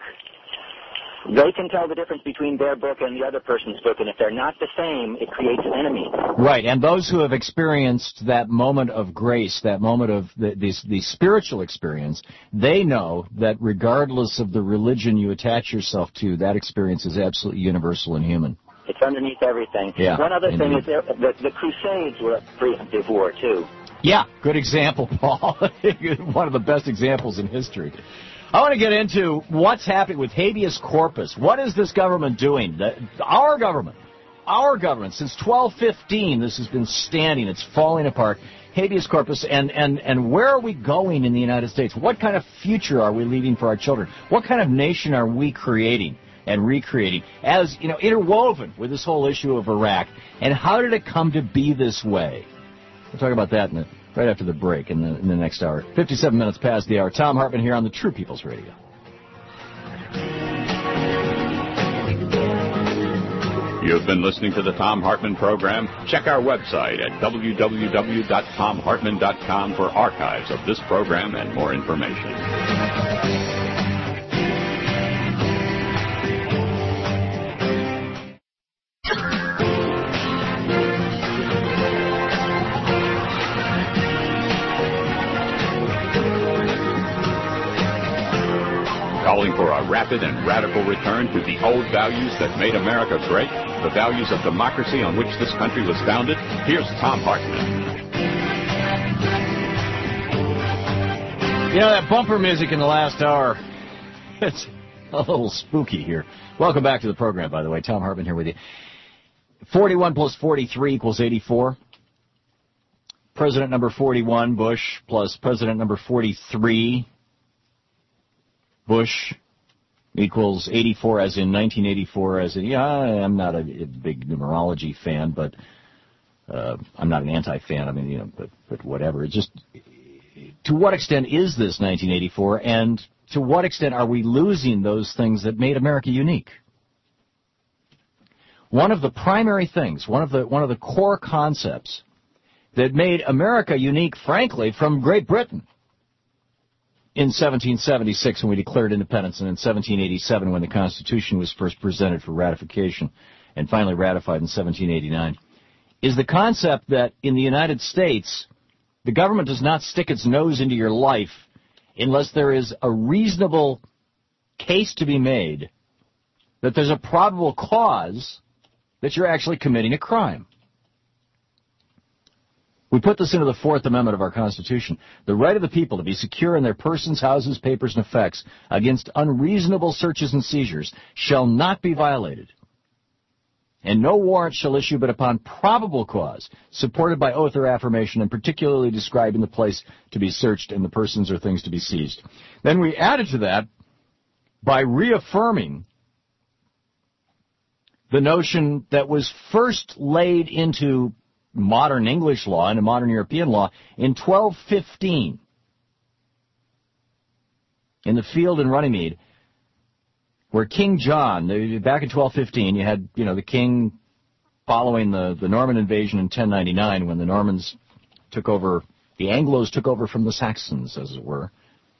they can tell the difference between their book and the other person's book, and if they're not the same, it creates an enemy. Right, and those who have experienced that moment of grace, that moment of the, the, the spiritual experience, they know that regardless of the religion you attach yourself to, that experience is absolutely universal and human. It's underneath everything. Yeah, One other indeed. thing is there, the, the Crusades were a preemptive war, too. Yeah, good example, Paul. One of the best examples in history. I want to get into what's happening with habeas corpus. What is this government doing? The, our government, our government, since twelve fifteen, this has been standing. It's falling apart. Habeas corpus, and, and, and where are we going in the United States? What kind of future are we leaving for our children? What kind of nation are we creating and recreating as, you know, interwoven with this whole issue of Iraq? And how did it come to be this way? We'll talk about that in the, right after the break in the, in the next hour. fifty-seven minutes past the hour. Tom Hartman here on the True People's Radio. You've been listening to the Tom Hartman program. Check our website at w w w dot tom hartman dot com for archives of this program and more information. Calling for a rapid and radical return to the old values that made America great, the values of democracy on which this country was founded. Here's Tom Hartman. You know, that bumper music in the last hour, it's a little spooky here. Welcome back to the program, by the way. Tom Hartman here with you. forty-one plus forty-three equals eighty-four. President number forty-one, Bush, plus President number forty-three, Bush, equals eighty-four, as in nineteen eighty-four, as in, yeah, I'm not a, a big numerology fan, but uh, I'm not an anti-fan. I mean, you know, but, but whatever. It's just, to what extent is this nineteen eighty-four, and to what extent are we losing those things that made America unique? One of the primary things, one of the one of the core concepts that made America unique, frankly, from Great Britain in seventeen seventy-six when we declared independence, and in seventeen eighty-seven when the Constitution was first presented for ratification and finally ratified in seventeen eighty-nine, is the concept that in the United States, the government does not stick its nose into your life unless there is a reasonable case to be made that there's a probable cause that you're actually committing a crime. We put this into the Fourth Amendment of our Constitution. The right of the people to be secure in their persons, houses, papers, and effects against unreasonable searches and seizures shall not be violated. And no warrant shall issue but upon probable cause, supported by oath or affirmation, and particularly describing the place to be searched and the persons or things to be seized. Then we added to that by reaffirming the notion that was first laid into modern English law and modern European law in twelve fifteen in the field in Runnymede, where King John, back in twelve fifteen, you had, you know, the king following the, the Norman invasion in ten ninety-nine when the Normans took over, the Anglos took over from the Saxons, as it were.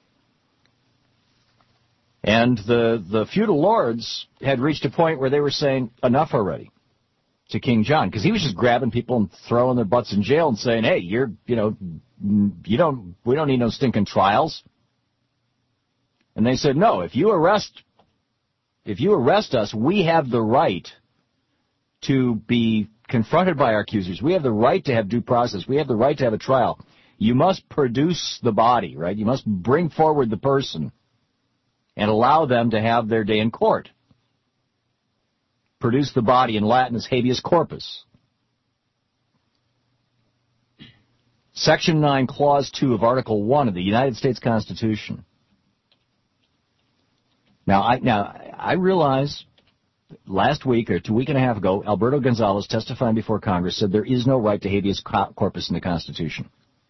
And the, the feudal lords had reached a point where they were saying, enough already, to King John, because he was just grabbing people and throwing their butts in jail and saying, hey, you're, you know, you don't, we don't need no stinking trials. And they said, no, if you arrest, if you arrest us, we have the right to be confronted by our accusers. We have the right to have due process. We have the right to have a trial. You must produce the body, right? You must bring forward the person and allow them to have their day in court. Produce the body, in Latin is habeas corpus. Section nine, Clause two of Article one of the United States Constitution. Now, I, now, I realize last week or two week and a half ago, Alberto Gonzales, testifying before Congress, said there is no right to habeas corpus in the Constitution.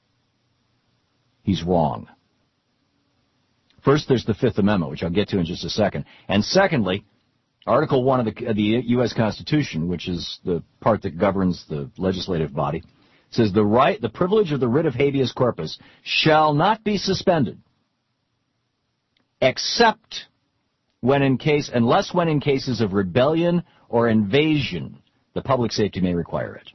He's wrong. First, there's the Fifth Amendment, which I'll get to in just a second. And secondly, Article one of the, of the U S Constitution, which is the part that governs the legislative body, says the right, the privilege of the writ of habeas corpus shall not be suspended, except when in case, unless when in cases of rebellion or invasion, the public safety may require it.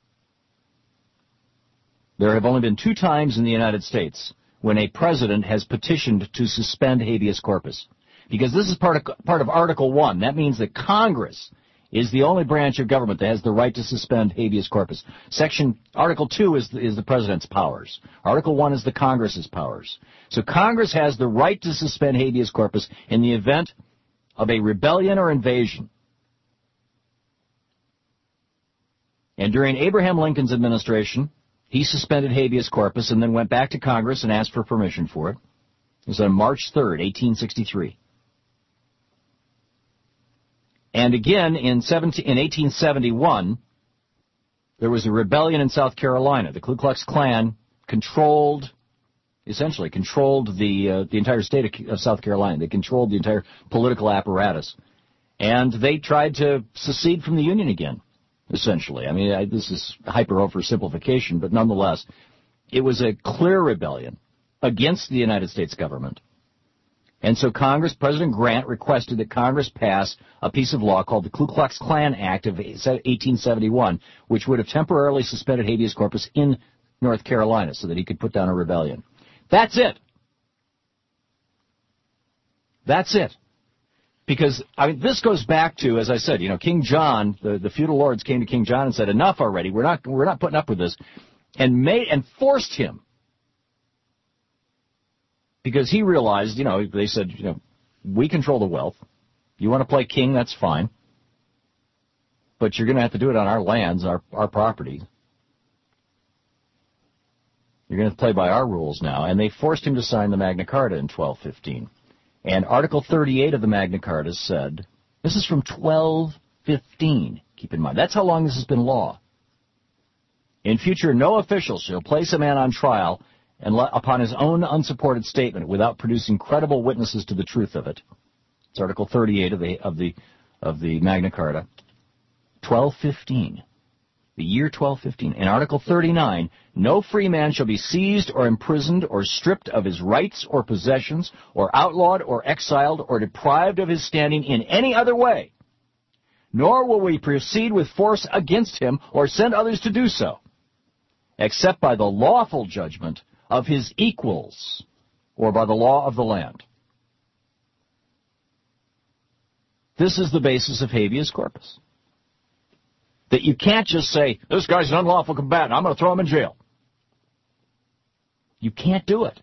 There have only been two times in the United States when a president has petitioned to suspend habeas corpus. Because this is part of, part of Article one. That means that Congress is the only branch of government that has the right to suspend habeas corpus. Section Article two is the, is the president's powers. Article one is the Congress's powers. So Congress has the right to suspend habeas corpus in the event of a rebellion or invasion. And during Abraham Lincoln's administration, he suspended habeas corpus and then went back to Congress and asked for permission for it. It was on March third, eighteen sixty-three. And again, in, eighteen seventy-one, there was a rebellion in South Carolina. The Ku Klux Klan controlled, essentially controlled the uh, the entire state of, of South Carolina. They controlled the entire political apparatus. And they tried to secede from the Union again, essentially. I mean, I, this is hyper-oversimplification, but nonetheless, it was a clear rebellion against the United States government. And so Congress, President Grant requested that Congress pass a piece of law called the Ku Klux Klan Act of eighteen seventy-one, which would have temporarily suspended habeas corpus in North Carolina so that he could put down a rebellion. That's it. That's it. Because, I mean, this goes back to, as I said, you know, King John, the, the feudal lords came to King John and said, enough already, we're not, we're not putting up with this, and made, and forced him. Because he realized, you know, they said, you know, we control the wealth. You want to play king, that's fine. But you're going to have to do it on our lands, our, our property. You're going to play by our rules now. And they forced him to sign the Magna Carta in twelve fifteen. And Article thirty-eight of the Magna Carta said, this is from twelve fifteen, keep in mind. That's how long this has been law. In future, no official shall place a man on trial and le- upon his own unsupported statement without producing credible witnesses to the truth of it. It's Article thirty-eight of the of the of the Magna Carta. twelve fifteen. The year twelve fifteen. In Article thirty-nine, no free man shall be seized or imprisoned or stripped of his rights or possessions or outlawed or exiled or deprived of his standing in any other way. Nor will we proceed with force against him or send others to do so, except by the lawful judgment of his equals, or by the law of the land. This is the basis of habeas corpus. That you can't just say, this guy's an unlawful combatant, I'm going to throw him in jail. You can't do it.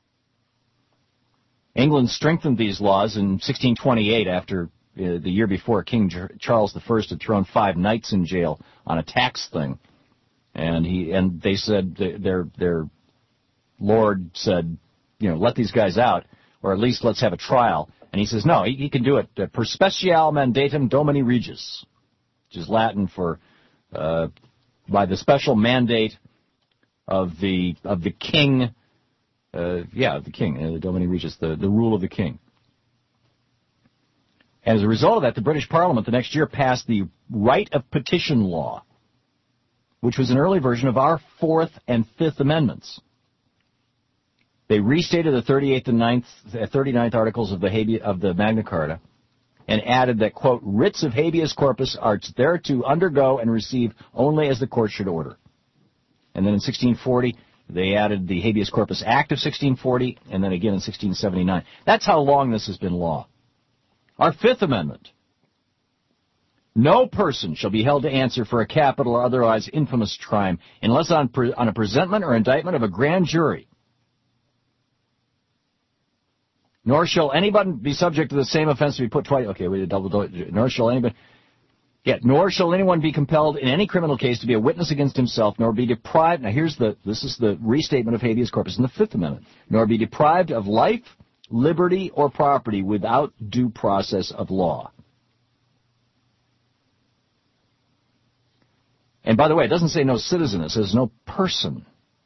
England strengthened these laws in sixteen twenty-eight after uh, the year before King Charles the First had thrown five knights in jail on a tax thing. And he and they said, their their Lord said, you know, let these guys out, or at least let's have a trial. And he says, no, he, he can do it uh, per speciale mandatum domini regis, which is Latin for uh, by the special mandate of the of the king, uh, yeah, the king, uh, the domini regis, the, the rule of the king. And as a result of that, the British Parliament the next year passed the right of petition law, which was an early version of our Fourth and Fifth Amendments. They restated the thirty-eighth and ninth, thirty-ninth articles of the, habeas, of the Magna Carta and added that, quote, writs of habeas corpus are there to undergo and receive only as the court should order. And then in sixteen forty, they added the Habeas Corpus Act of sixteen forty, and then again in sixteen seventy-nine. That's how long this has been law. Our Fifth Amendment. No person shall be held to answer for a capital or otherwise infamous crime unless on, pre- on a presentment or indictment of a grand jury. Nor shall anybody be subject to the same offense to be put twice. Okay, we did double. Nor shall anybody. Yeah, nor shall anyone be compelled in any criminal case to be a witness against himself, nor be deprived. Now, here's the. This is the restatement of habeas corpus in the Fifth Amendment. Nor be deprived of life, liberty, or property without due process of law. And by the way, it doesn't say no citizen. It says no person.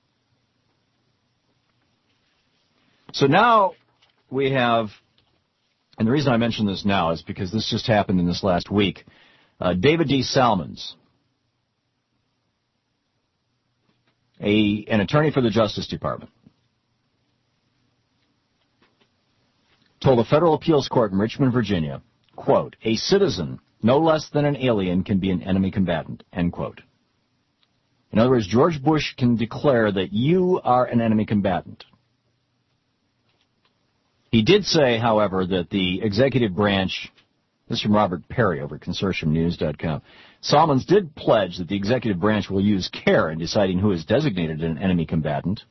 So now we have, and the reason I mention this now is because this just happened in this last week. Uh, David D. Salmons, a, an attorney for the Justice Department, told a federal appeals court in Richmond, Virginia, quote, a citizen, no less than an alien, can be an enemy combatant, end quote. In other words, George Bush can declare that you are an enemy combatant. He did say, however, that the executive branch, this is from Robert Perry over at consortium news dot com, Salmons did pledge that the executive branch will use care in deciding who is designated an enemy combatant.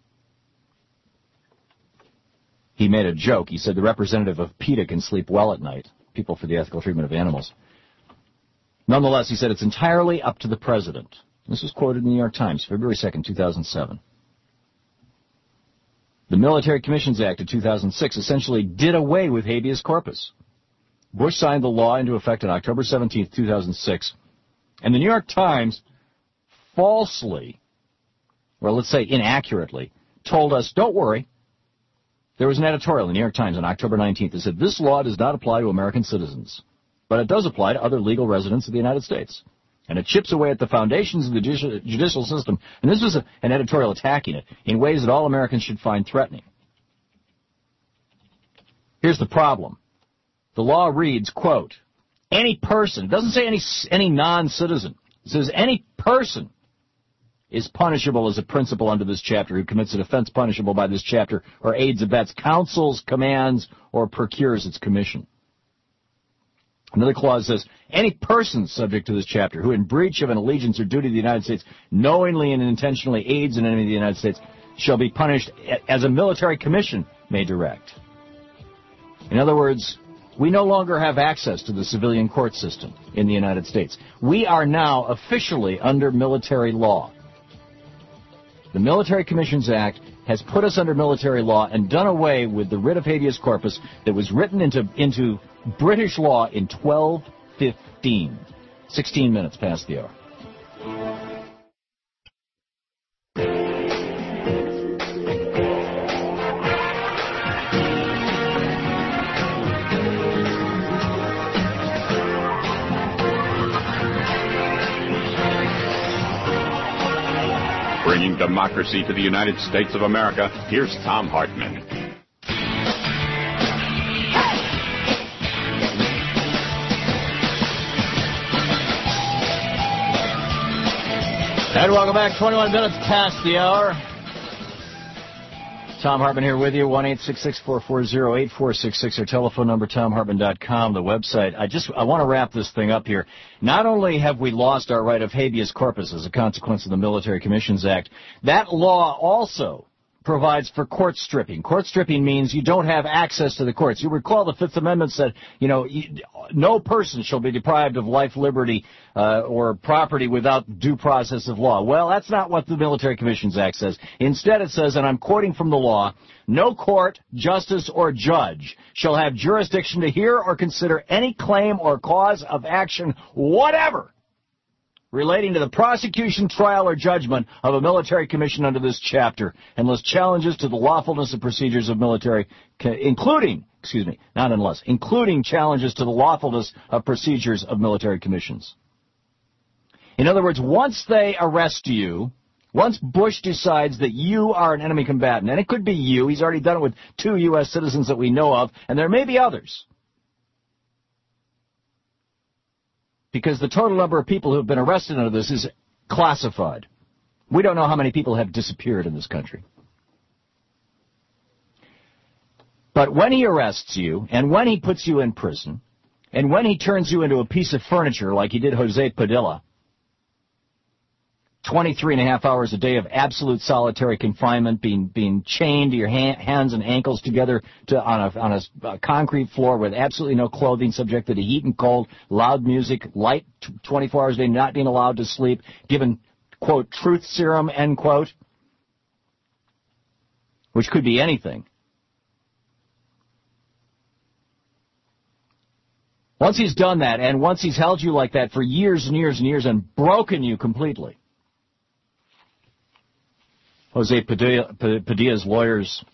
He made a joke. He said the representative of PETA can sleep well at night, People for the Ethical Treatment of Animals. Nonetheless, he said it's entirely up to the president. This was quoted in the New York Times, February second, two thousand seven. The Military Commissions Act of two thousand six essentially did away with habeas corpus. Bush signed the law into effect on October seventeenth, two thousand six, and the New York Times falsely, well, let's say inaccurately, told us, don't worry. There was an editorial in the New York Times on October nineteenth that said, this law does not apply to American citizens, but it does apply to other legal residents of the United States. And it chips away at the foundations of the judicial system. And this was a, an editorial attacking it in ways that all Americans should find threatening. Here's the problem. The law reads, quote, any person, it doesn't say any, any non-citizen, it says any person is punishable as a principle under this chapter who commits an offense punishable by this chapter or aids, abets, counsels, commands, or procures its commission. Another clause says, any person subject to this chapter who in breach of an allegiance or duty to the United States knowingly and intentionally aids an enemy of the United States shall be punished as a military commission may direct. In other words, we no longer have access to the civilian court system in the United States. We are now officially under military law. The Military Commissions Act has put us under military law and done away with the writ of habeas corpus that was written into into British law in twelve fifteen. sixteen minutes past the hour. Bringing democracy to the United States of America, here's Thom Hartmann. And welcome back. twenty-one minutes past the hour. Thom Hartmann here with you. one eight six six, four four zero, eight four six six. Our telephone number, tom hartmann dot com. The website. I just I want to wrap this thing up here. Not only have we lost our right of habeas corpus as a consequence of the Military Commissions Act, that law also provides for court stripping. Court stripping means you don't have access to the courts. You recall the Fifth Amendment said, you know, no person shall be deprived of life, liberty, uh, or property without due process of law. Well, that's not what the Military Commissions Act says. Instead, it says, and I'm quoting from the law, no court, justice, or judge shall have jurisdiction to hear or consider any claim or cause of action, whatever, relating to the prosecution, trial, or judgment of a military commission under this chapter, unless challenges to the lawfulness of procedures of military, including, excuse me, not unless, including challenges to the lawfulness of procedures of military commissions. In other words, once they arrest you, once Bush decides that you are an enemy combatant, and it could be you, he's already done it with two U S citizens that we know of, and there may be others, because the total number of people who have been arrested under this is classified. We don't know how many people have disappeared in this country. But when he arrests you, and when he puts you in prison, and when he turns you into a piece of furniture like he did Jose Padilla, twenty-three and a half hours a day of absolute solitary confinement, being being chained to your ha- hands and ankles together to on a on a, a concrete floor with absolutely no clothing, subjected to heat and cold, loud music, light twenty-four hours a day, not being allowed to sleep, given, quote, truth serum, end quote, which could be anything. Once he's done that, and once he's held you like that for years and years and years and broken you completely, Jose Padilla, Padilla's lawyers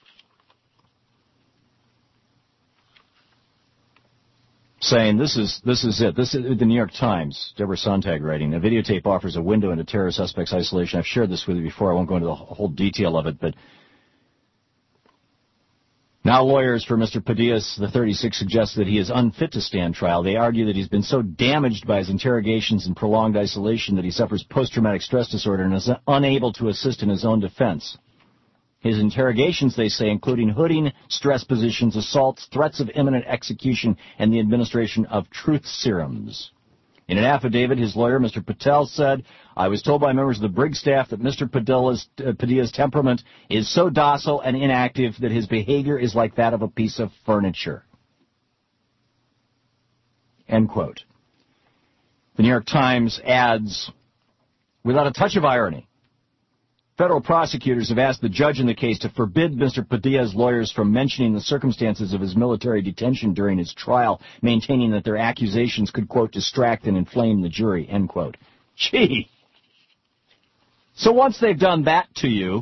saying this is this is it. This is the New York Times, Deborah Sontag writing. A videotape offers a window into terror suspects' isolation. I've shared this with you before. I won't go into the whole detail of it, but now lawyers for Mister Padilla, the thirty-six, suggest that he is unfit to stand trial. They argue that he's been so damaged by his interrogations and prolonged isolation that he suffers post-traumatic stress disorder and is unable to assist in his own defense. His interrogations, they say, including hooding, stress positions, assaults, threats of imminent execution, and the administration of truth serums. In an affidavit, his lawyer, Mister Patel, said, I was told by members of the Briggs staff that Mister Padilla's, uh, Padilla's temperament is so docile and inactive that his behavior is like that of a piece of furniture. End quote. The New York Times adds, without a touch of irony, federal prosecutors have asked the judge in the case to forbid Mister Padilla's lawyers from mentioning the circumstances of his military detention during his trial, maintaining that their accusations could, quote, distract and inflame the jury, end quote. Gee. So once they've done that to you,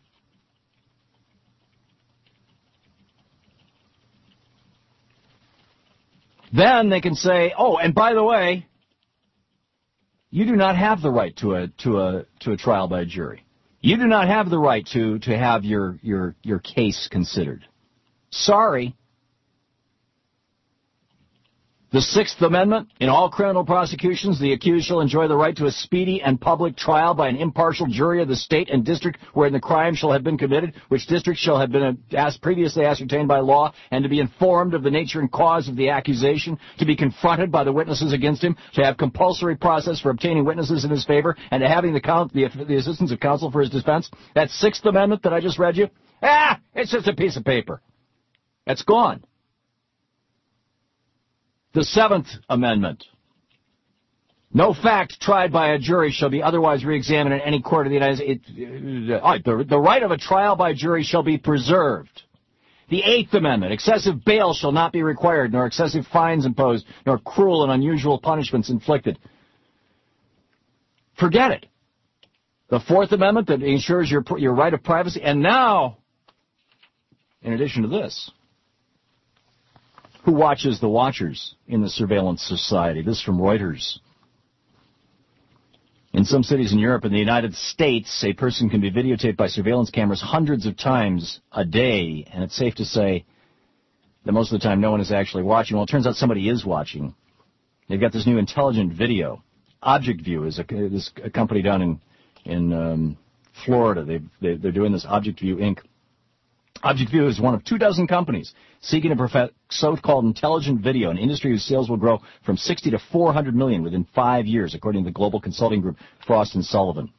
then they can say, oh, and by the way, you do not have the right to a to a to a trial by a jury. You do not have the right to, to have your, your, your case considered. Sorry. The Sixth Amendment, in all criminal prosecutions, the accused shall enjoy the right to a speedy and public trial by an impartial jury of the state and district wherein the crime shall have been committed, which district shall have been asked previously ascertained by law, and to be informed of the nature and cause of the accusation, to be confronted by the witnesses against him, to have compulsory process for obtaining witnesses in his favor, and to having the, count, the, the assistance of counsel for his defense. That Sixth Amendment that I just read you, ah, it's just a piece of paper. It's gone. The Seventh Amendment. No fact tried by a jury shall be otherwise reexamined in any court of the United States. The, the right of a trial by jury shall be preserved. The Eighth Amendment. Excessive bail shall not be required, nor excessive fines imposed, nor cruel and unusual punishments inflicted. Forget it. The Fourth Amendment that ensures your, your right of privacy. And now, in addition to this, who watches the watchers in the surveillance society? This from Reuters. In some cities in Europe and the United States, a person can be videotaped by surveillance cameras hundreds of times a day, and it's safe to say that most of the time no one is actually watching. Well, it turns out somebody is watching. They've got this new intelligent video. Object View is a, this a company down in, in um, Florida. They've, they, they're doing this Object View Incorporated. Object View is one of two dozen companies seeking to perfect so-called intelligent video, an industry whose sales will grow from sixty to four hundred million within five years, according to the global consulting group Frost and Sullivan.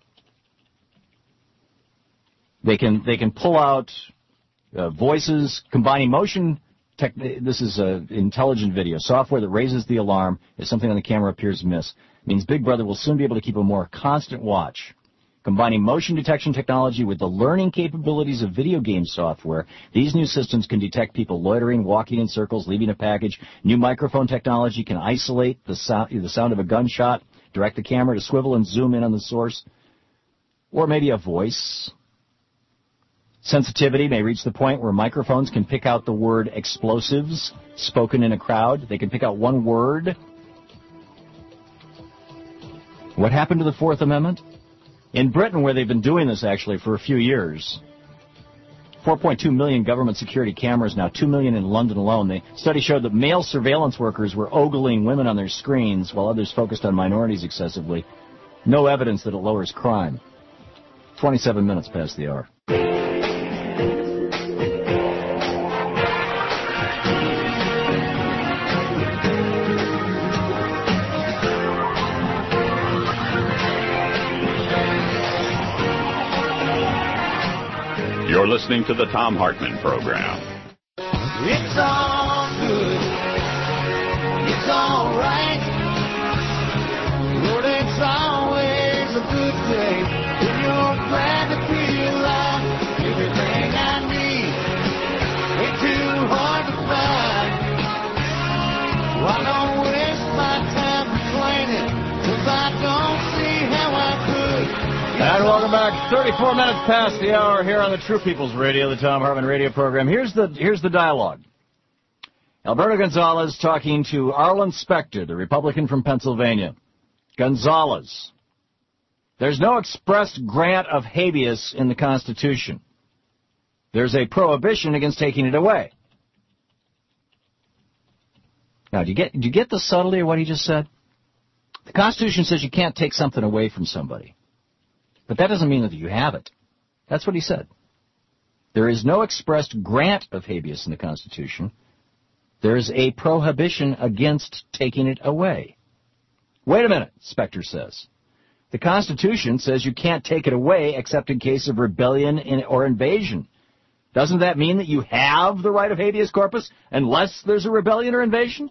They can they can pull out uh, voices, combining motion. Tech, this is uh, intelligent video software that raises the alarm if something on the camera appears amiss. It means Big Brother will soon be able to keep a more constant watch. Combining motion detection technology with the learning capabilities of video game software, these new systems can detect people loitering, walking in circles, leaving a package. New microphone technology can isolate the sound, the sound of a gunshot, direct the camera to swivel and zoom in on the source, or maybe a voice. Sensitivity may reach the point where microphones can pick out the word explosives spoken in a crowd. They can pick out one word What happened to the Fourth Amendment? In Britain, where they've been doing this actually for a few years, four point two million government security cameras now, two million in London alone. The study showed that male surveillance workers were ogling women on their screens while others focused on minorities excessively. No evidence that it lowers crime. twenty-seven minutes past the hour. You're listening to the Thom Hartmann Program. It's all good. It's all right. Lord, it's always a good day when you're glad to be alive. Everything I need ain't too hard to find. Well, I don't waste my time complaining, 'cause I don't see how I could. And welcome back. thirty-four minutes past the hour here on the True People's Radio, the Thom Hartmann Radio program. Here's the here's the dialogue. Alberto Gonzalez talking to Arlen Specter, the Republican from Pennsylvania. Gonzalez, there's no expressed grant of habeas in the Constitution. There's a prohibition against taking it away. Now, do you get do you get the subtlety of what he just said? The Constitution says you can't take something away from somebody. But that doesn't mean that you have it. That's what he said. There is no expressed grant of habeas in the Constitution. There is a prohibition against taking it away. Wait a minute, Specter says. The Constitution says you can't take it away except in case of rebellion or invasion. Doesn't that mean that you have the right of habeas corpus unless there's a rebellion or invasion?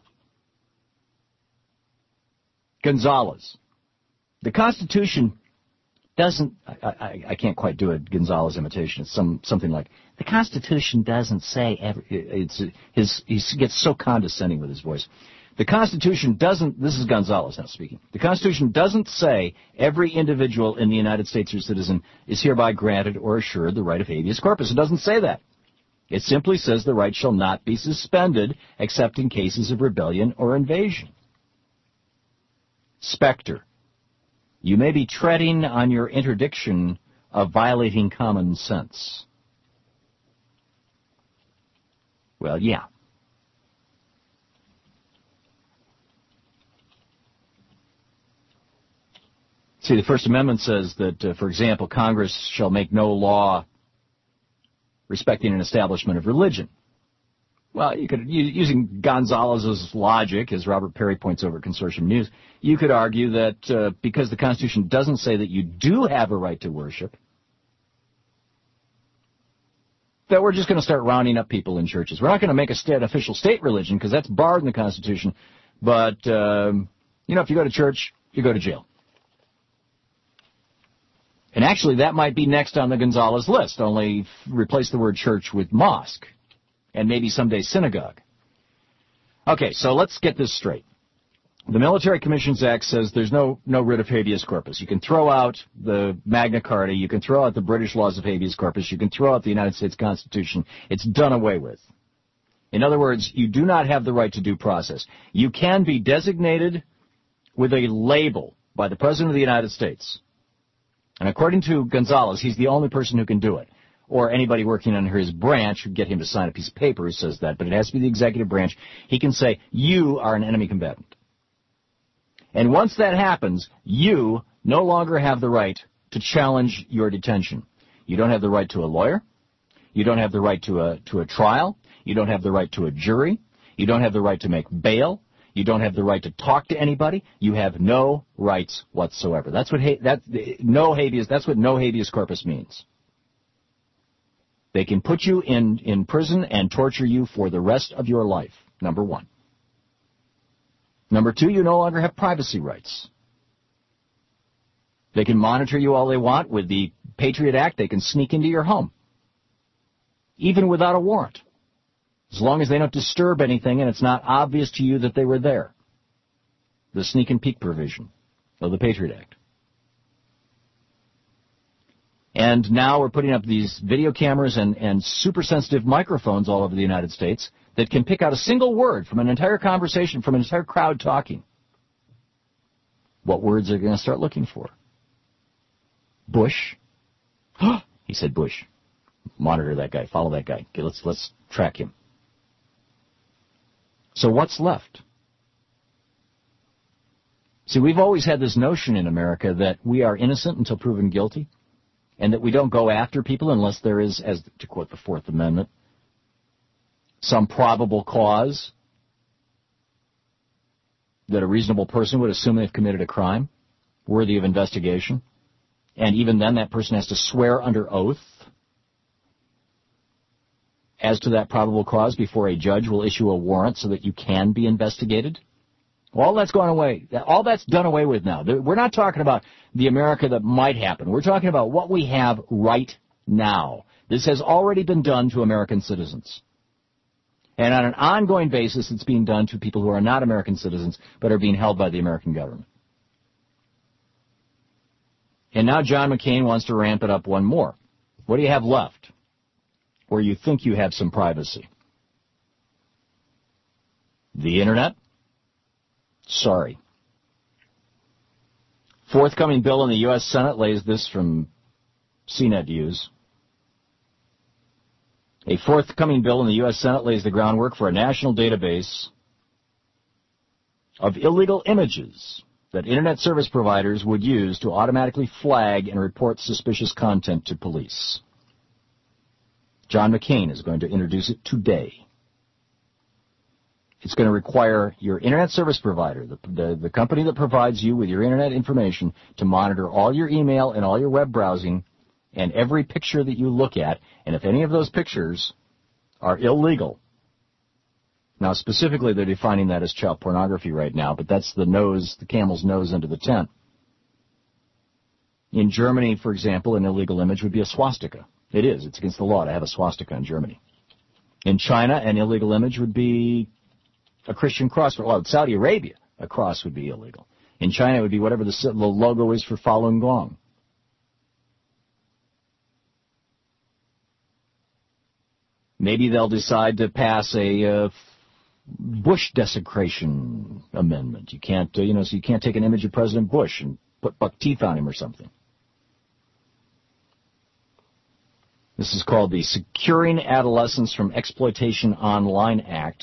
Gonzalez. The Constitution doesn't, I, I, I can't quite do a Gonzalez imitation. It's some something like, the Constitution doesn't say, every, it's his, he gets so condescending with his voice. The Constitution doesn't, this is Gonzalez now speaking, the Constitution doesn't say every individual in the United States or citizen is hereby granted or assured the right of habeas corpus. It doesn't say that. It simply says the right shall not be suspended except in cases of rebellion or invasion. Specter. You may be treading on your interdiction of violating common sense. Well, yeah. See, the First Amendment says that, uh, for example, Congress shall make no law respecting an establishment of religion. Well, you could, using Gonzalez's logic, as Robert Perry points over at Consortium News, you could argue that uh, because the Constitution doesn't say that you do have a right to worship, that we're just going to start rounding up people in churches. We're not going to make a state, official state religion because that's barred in the Constitution. But, um, you know, if you go to church, you go to jail. And actually, that might be next on the Gonzalez list, only replace the word church with mosque. And maybe someday synagogue. Okay, so let's get this straight. The Military Commissions Act says there's no, no writ of habeas corpus. You can throw out the Magna Carta, you can throw out the British laws of habeas corpus, you can throw out the United States Constitution. It's done away with. In other words, you do not have the right to due process. You can be designated with a label by the President of the United States. And according to Gonzalez, he's the only person who can do it. Or anybody working under his branch would get him to sign a piece of paper who says that, but it has to be the executive branch. He can say, you are an enemy combatant. And once that happens, you no longer have the right to challenge your detention. You don't have the right to a lawyer. You don't have the right to a, to a trial. You don't have the right to a jury. You don't have the right to make bail. You don't have the right to talk to anybody. You have no rights whatsoever. That's what, ha- that, no habeas, that's what no habeas corpus means. They can put you in, in prison and torture you for the rest of your life, number one. Number two, you no longer have privacy rights. They can monitor you all they want. With the Patriot Act, they can sneak into your home, even without a warrant, as long as they don't disturb anything and it's not obvious to you that they were there. The sneak and peek provision of the Patriot Act. And now we're putting up these video cameras and, and super sensitive microphones all over the United States that can pick out a single word from an entire conversation, from an entire crowd talking. What words are they going to start looking for? Bush? He said Bush. Monitor that guy. Follow that guy. Okay, let's let's track him. So what's left? See, we've always had this notion in America that we are innocent until proven guilty, and that we don't go after people unless there is, as to quote the Fourth Amendment, some probable cause that a reasonable person would assume they've committed a crime worthy of investigation. And even then, that person has to swear under oath as to that probable cause before a judge will issue a warrant so that you can be investigated. All that's gone away. All that's done away with now. We're not talking about the America that might happen. We're talking about what we have right now. This has already been done to American citizens. And on an ongoing basis, it's being done to people who are not American citizens but are being held by the American government. And now John McCain wants to ramp it up one more. What do you have left where you think you have some privacy? The Internet? Sorry. Forthcoming bill in the U S Senate lays this from C net News. A forthcoming bill in the U S Senate lays the groundwork for a national database of illegal images that Internet service providers would use to automatically flag and report suspicious content to police. John McCain is going to introduce it today. It's going to require your Internet service provider, the, the, the company that provides you with your Internet information, to monitor all your email and all your web browsing and every picture that you look at. And if any of those pictures are illegal, now specifically they're defining that as child pornography right now, but that's the nose, the camel's nose under the tent. In Germany, for example, an illegal image would be a swastika. It is. It's against the law to have a swastika in Germany. In China, an illegal image would be a Christian cross. Well, in Saudi Arabia, a cross would be illegal. In China, it would be whatever the, the logo is for Falun Gong. Maybe they'll decide to pass a uh, Bush desecration amendment. You can't, uh, you know, so you can't take an image of President Bush and put buck teeth on him or something. This is called the Securing Adolescents from Exploitation Online Act.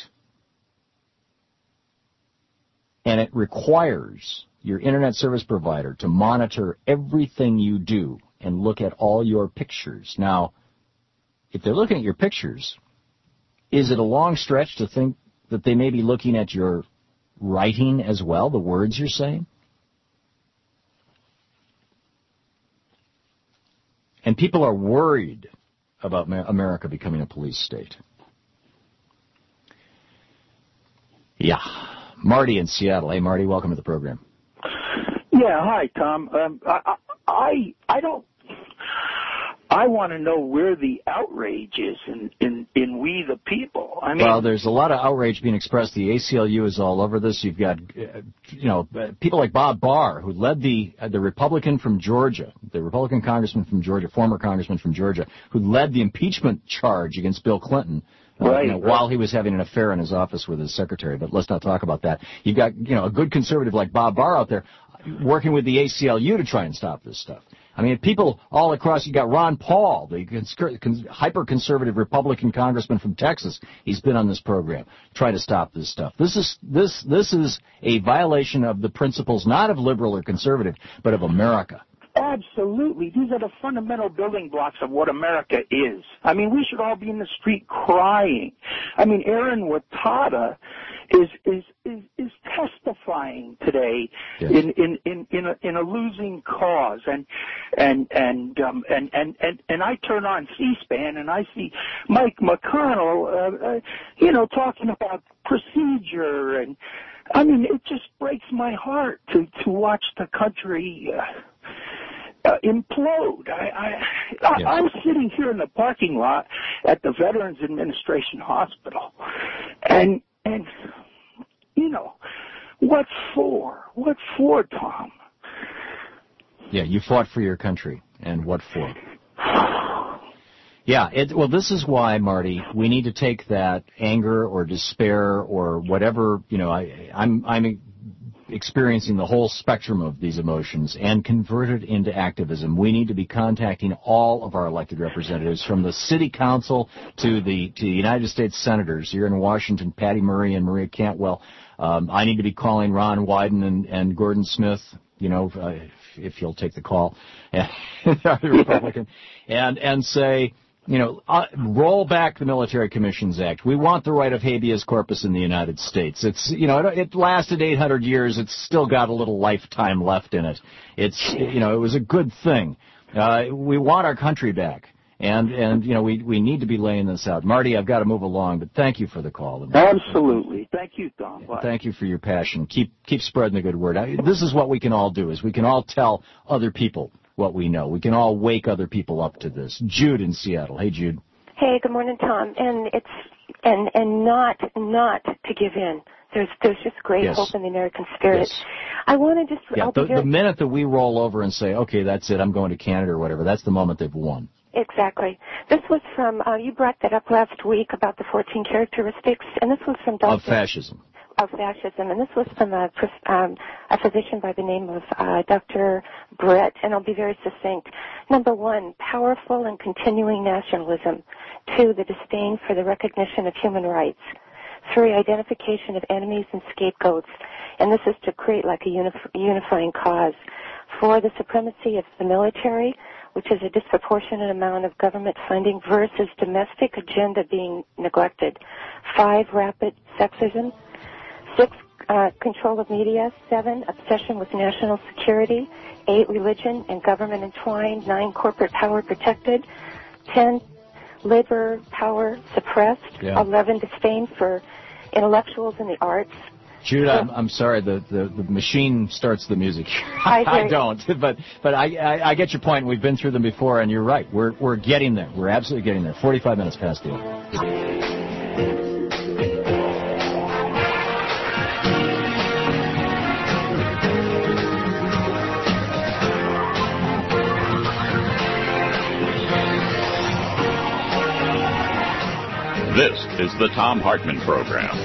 And it requires your Internet service provider to monitor everything you do and look at all your pictures. Now, if they're looking at your pictures, is it a long stretch to think that they may be looking at your writing as well, the words you're saying? And people are worried about America becoming a police state. Yeah. Marty in Seattle. Hey, Marty, welcome to the program. Yeah, hi, Tom. Um, I, I, I don't. I want to know where the outrage is in, in, in we the people. I mean, well, there's a lot of outrage being expressed. The A C L U is all over this. You've got, uh, you know, people like Bob Barr, who led the uh, the Republican from Georgia, the Republican congressman from Georgia, former congressman from Georgia, who led the impeachment charge against Bill Clinton. Uh, right, you know, right. While he was having an affair in his office with his secretary, but let's not talk about that. You've got, you know, a good conservative like Bob Barr out there working with the A C L U to try and stop this stuff. I mean, people all across, you got Ron Paul, the cons- cons- hyper-conservative Republican congressman from Texas. He's been on this program. Try to stop this stuff. This is, this, this is a violation of the principles not of liberal or conservative, but of America. Absolutely. These are the fundamental building blocks of what America is. I mean, we should all be in the street crying. I mean, Aaron Watada is is is, is testifying today yes. in in in in a, in a losing cause, and and and um and and and and I turn on C-SPAN and I see Mike McConnell, uh, uh, you know, talking about procedure, and I mean, it just breaks my heart to to watch the country Uh, Uh, implode. I, I, I, yes. I'm sitting here in the parking lot at the Veterans Administration Hospital, and and you know, what for? What for, Tom? Yeah, you fought for your country, and what for? Yeah, it, well, this is why, Marty, we need to take that anger or despair or whatever. You know, I, I'm I'm experiencing the whole spectrum of these emotions and convert it into activism, we need to be contacting all of our elected representatives, from the city council to the to the United States senators here in Washington, Patty Murray and Maria Cantwell. Um, I need to be calling Ron Wyden and, and Gordon Smith, you know, uh, if, if you'll take the call, the Republican, and and say, you know, uh, roll back the Military Commissions Act. We want the right of habeas corpus in the United States. It's, you know, it, it lasted eight hundred years. It's still got a little lifetime left in it. It's, you know, it was a good thing. Uh, we want our country back. And, and you know, we, we need to be laying this out. Marty, I've got to move along, but thank you for the call. Absolutely. Thank you, Tom. Bye. Thank you for your passion. Keep, keep spreading the good word. I, this is what we can all do, is we can all tell other people what we know. We can all wake other people up to this. Jude in Seattle. Hey, Jude. Hey, good morning, Tom. And it's and and not not to give in. There's there's just great Yes. hope in the American spirit. Yes. I want to just Yeah, I'll be the, very- the minute that we roll over and say, okay, that's it, I'm going to Canada or whatever, that's the moment they've won. Exactly. This was from uh, you brought that up last week about the fourteen characteristics, and this was from Doctor Of fascism. of fascism, and this was from a, pres- um, a physician by the name of uh, Doctor Brett, and I'll be very succinct. Number one, powerful and continuing nationalism. Two, the disdain for the recognition of human rights. Three, identification of enemies and scapegoats, and this is to create like a unif- unifying cause. Four, the supremacy of the military, which is a disproportionate amount of government funding versus domestic agenda being neglected. Five, rapid sexism. Six, uh, control of media. Seven, obsession with national security. Eight, religion and government entwined. Nine, corporate power protected. Ten, labor power suppressed. Yeah. Eleven, disdain for intellectuals in the arts. Jude, I'm, I'm sorry, the, the, the machine starts the music. I I hear- don't, but but I, I I get your point. We've been through them before, and you're right. We're we're getting there. We're absolutely getting there. forty-five minutes past the hour. This is the Tom Hartman Program.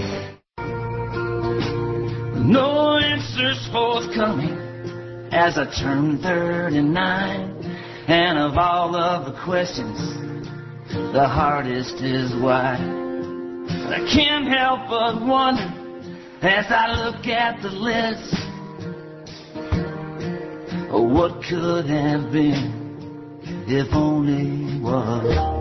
No answers forthcoming as I turn thirty-nine. And of all of the questions, the hardest is why. But I can't help but wonder as I look at the list, oh, what could have been if only was.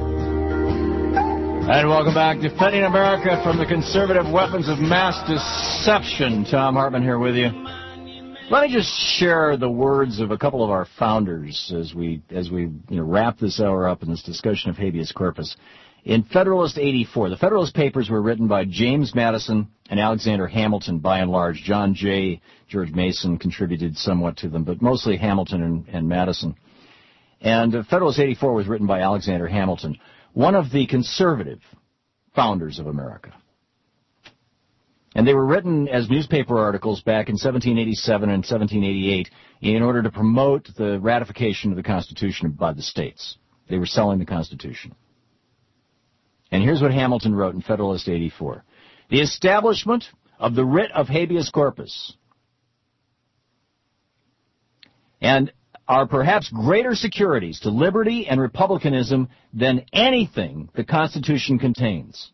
And welcome back. Defending America from the conservative weapons of mass deception. Tom Hartman here with you. Let me just share the words of a couple of our founders as we as we you know, wrap this hour up in this discussion of habeas corpus. In Federalist eighty-four, the Federalist Papers were written by James Madison and Alexander Hamilton, by and large. John Jay, George Mason contributed somewhat to them, but mostly Hamilton and, and Madison. And uh, Federalist eighty-four was written by Alexander Hamilton, one of the conservative founders of America. And they were written as newspaper articles back in seventeen eighty-seven and seventeen eighty-eight in order to promote the ratification of the Constitution by the states. They were selling the Constitution. And here's what Hamilton wrote in Federalist eighty-four. The establishment of the writ of habeas corpus and are perhaps greater securities to liberty and republicanism than anything the Constitution contains.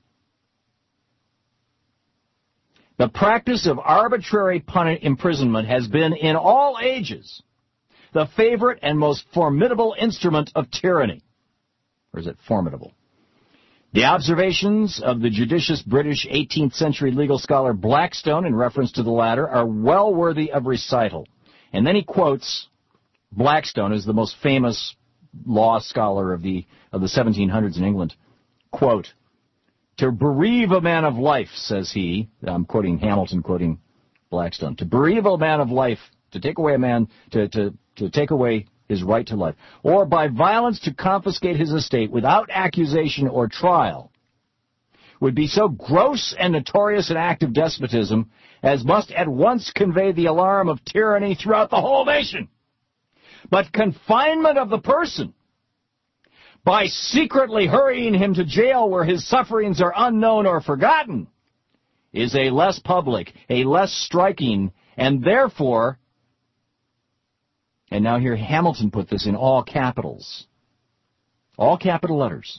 The practice of arbitrary pun- imprisonment has been in all ages the favorite and most formidable instrument of tyranny. Or is it formidable? The observations of the judicious British eighteenth century legal scholar Blackstone in reference to the latter are well worthy of recital. And then he quotes Blackstone as the most famous law scholar of the of the seventeen hundreds in England. Quote, to bereave a man of life, says he, I'm quoting Hamilton, quoting Blackstone, to bereave a man of life, to take away a man, to, to, to take away his right to life, or by violence to confiscate his estate without accusation or trial, would be so gross and notorious an act of despotism as must at once convey the alarm of tyranny throughout the whole nation. But confinement of the person, by secretly hurrying him to jail where his sufferings are unknown or forgotten, is a less public, a less striking, And therefore, and now here Hamilton put this in all capitals, all capital letters,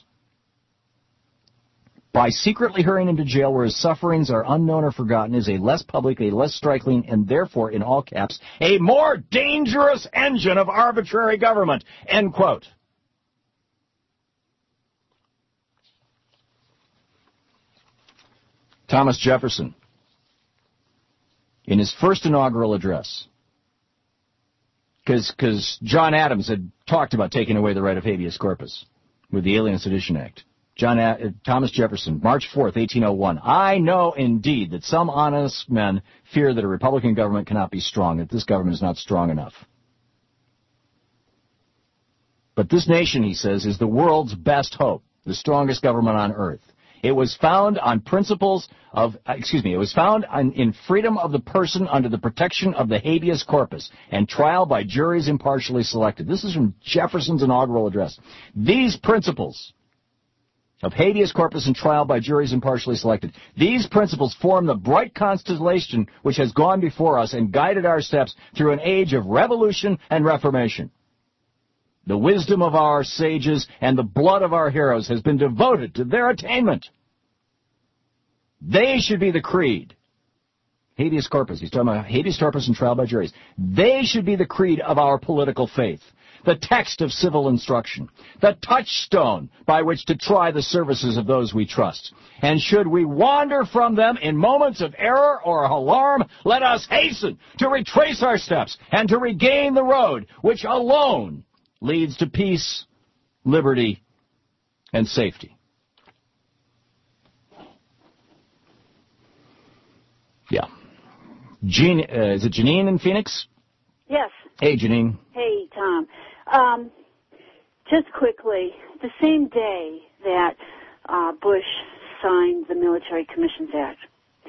by secretly hurrying him to jail where his sufferings are unknown or forgotten is a less public, a less striking, and therefore, in all caps, a more dangerous engine of arbitrary government, end quote. Thomas Jefferson, in his first inaugural address, because John Adams had talked about taking away the right of habeas corpus with the Alien Sedition Act. John A- Thomas Jefferson, March fourth, eighteen oh one. I know indeed that some honest men fear that a Republican government cannot be strong, that this government is not strong enough. But this nation, he says, is the world's best hope, the strongest government on earth. It was found on principles of, excuse me, it was found on, in freedom of the person under the protection of the habeas corpus and trial by juries impartially selected. This is from Jefferson's inaugural address. These principles of habeas corpus and trial by juries impartially selected. These principles form the bright constellation which has gone before us and guided our steps through an age of revolution and reformation. The wisdom of our sages and the blood of our heroes has been devoted to their attainment. They should be the creed. Habeas corpus, he's talking about habeas corpus and trial by juries. They should be the creed of our political faith, the text of civil instruction, the touchstone by which to try the services of those we trust. And should we wander from them in moments of error or alarm, let us hasten to retrace our steps and to regain the road which alone leads to peace, liberty, and safety. Yeah. Jean, uh, is it Janine in Phoenix? Yes. Hey, Janine. Hey, Tom. Um, just quickly, the same day that uh, Bush signed the Military Commissions Act,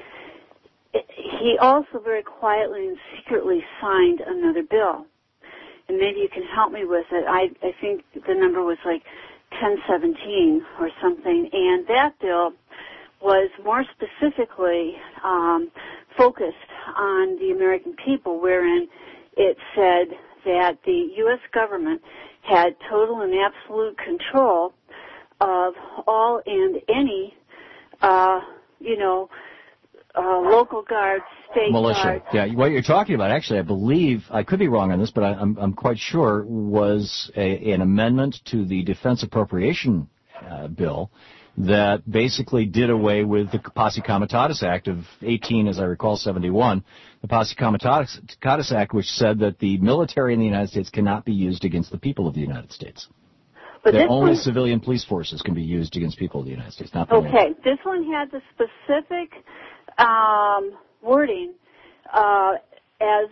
it, he also very quietly and secretly signed another bill. And maybe you can help me with it. I, I think the number was like ten seventeen or something. And that bill was more specifically um, focused on the American people, wherein it said that the U S government had total and absolute control of all and any, uh, you know, uh, local guards, state militia. guards. Yeah, what you're talking about, actually, I believe, I could be wrong on this, but I, I'm, I'm quite sure, was a, an amendment to the Defense Appropriation uh, Bill that basically did away with the Posse Comitatus Act of eighteen, as I recall, seventy-one, the Posse Comitatus Act, which said that the military in the United States cannot be used against the people of the United States. But that only one, civilian police forces can be used against people of the United States, not the okay, military. this one had the specific um, wording uh, as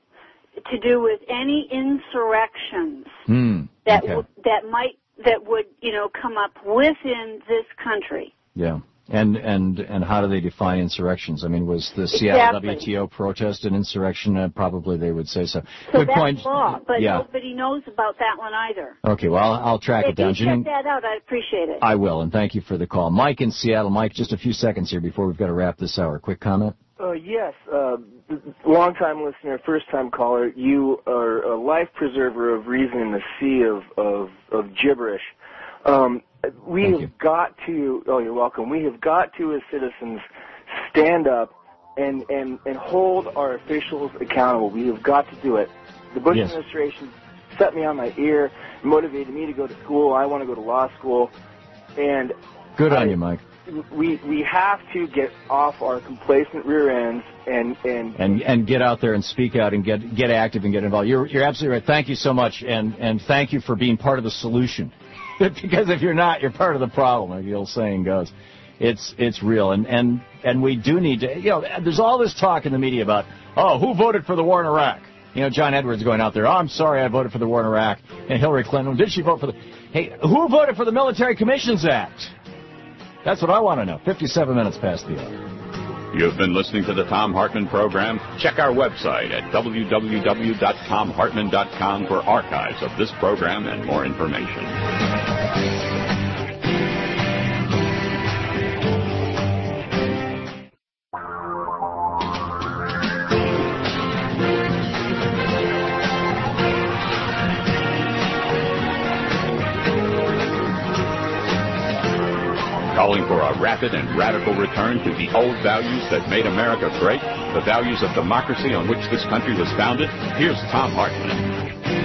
to do with any insurrections Hmm. that okay. w- that might that would you know come up within this country. Yeah. And and and how do they define insurrections? I mean, was the Seattle Exactly. W T O protest an insurrection? Uh, probably they would say so. So Good that's point. law, but yeah. nobody knows about that one either. Okay, well, I'll, I'll track if it down. you check Janine, that out, I'd appreciate it. I will, and thank you for the call. Mike in Seattle. Mike, just a few seconds here before we've got to wrap this hour. Quick comment? Uh, yes, uh, long-time listener, first-time caller. You are a life preserver of reason in the sea of, of, of gibberish. Um, we Thank have you. got to, oh, you're welcome. We have got to, as citizens, stand up and, and, and hold our officials accountable. We have got to do it. The Bush Yes. administration set me on my ear, motivated me to go to school. I want to go to law school. And Good I- on you, Mike. we we have to get off our complacent rear ends and and And and get out there and speak out and get get active and get involved. You're you're absolutely right. Thank you so much, and and thank you for being part of the solution. Because if you're not, you're part of the problem, like the old saying goes. It's it's real, and and and we do need to. You know, there's all this talk in the media about, oh, who voted for the war in Iraq? You know, John Edwards going out there, oh, I'm sorry, I voted for the war in Iraq. And Hillary Clinton, did she vote for the? Hey, who voted for the Military Commissions Act? That's what I want to know. fifty-seven minutes past the hour. You've been listening to the Thom Hartmann Program. Check our website at w w w dot tom hartmann dot com for archives of this program and more information. a rapid and radical return to the old values that made America great, the values of democracy on which this country was founded? Here's Thom Hartmann.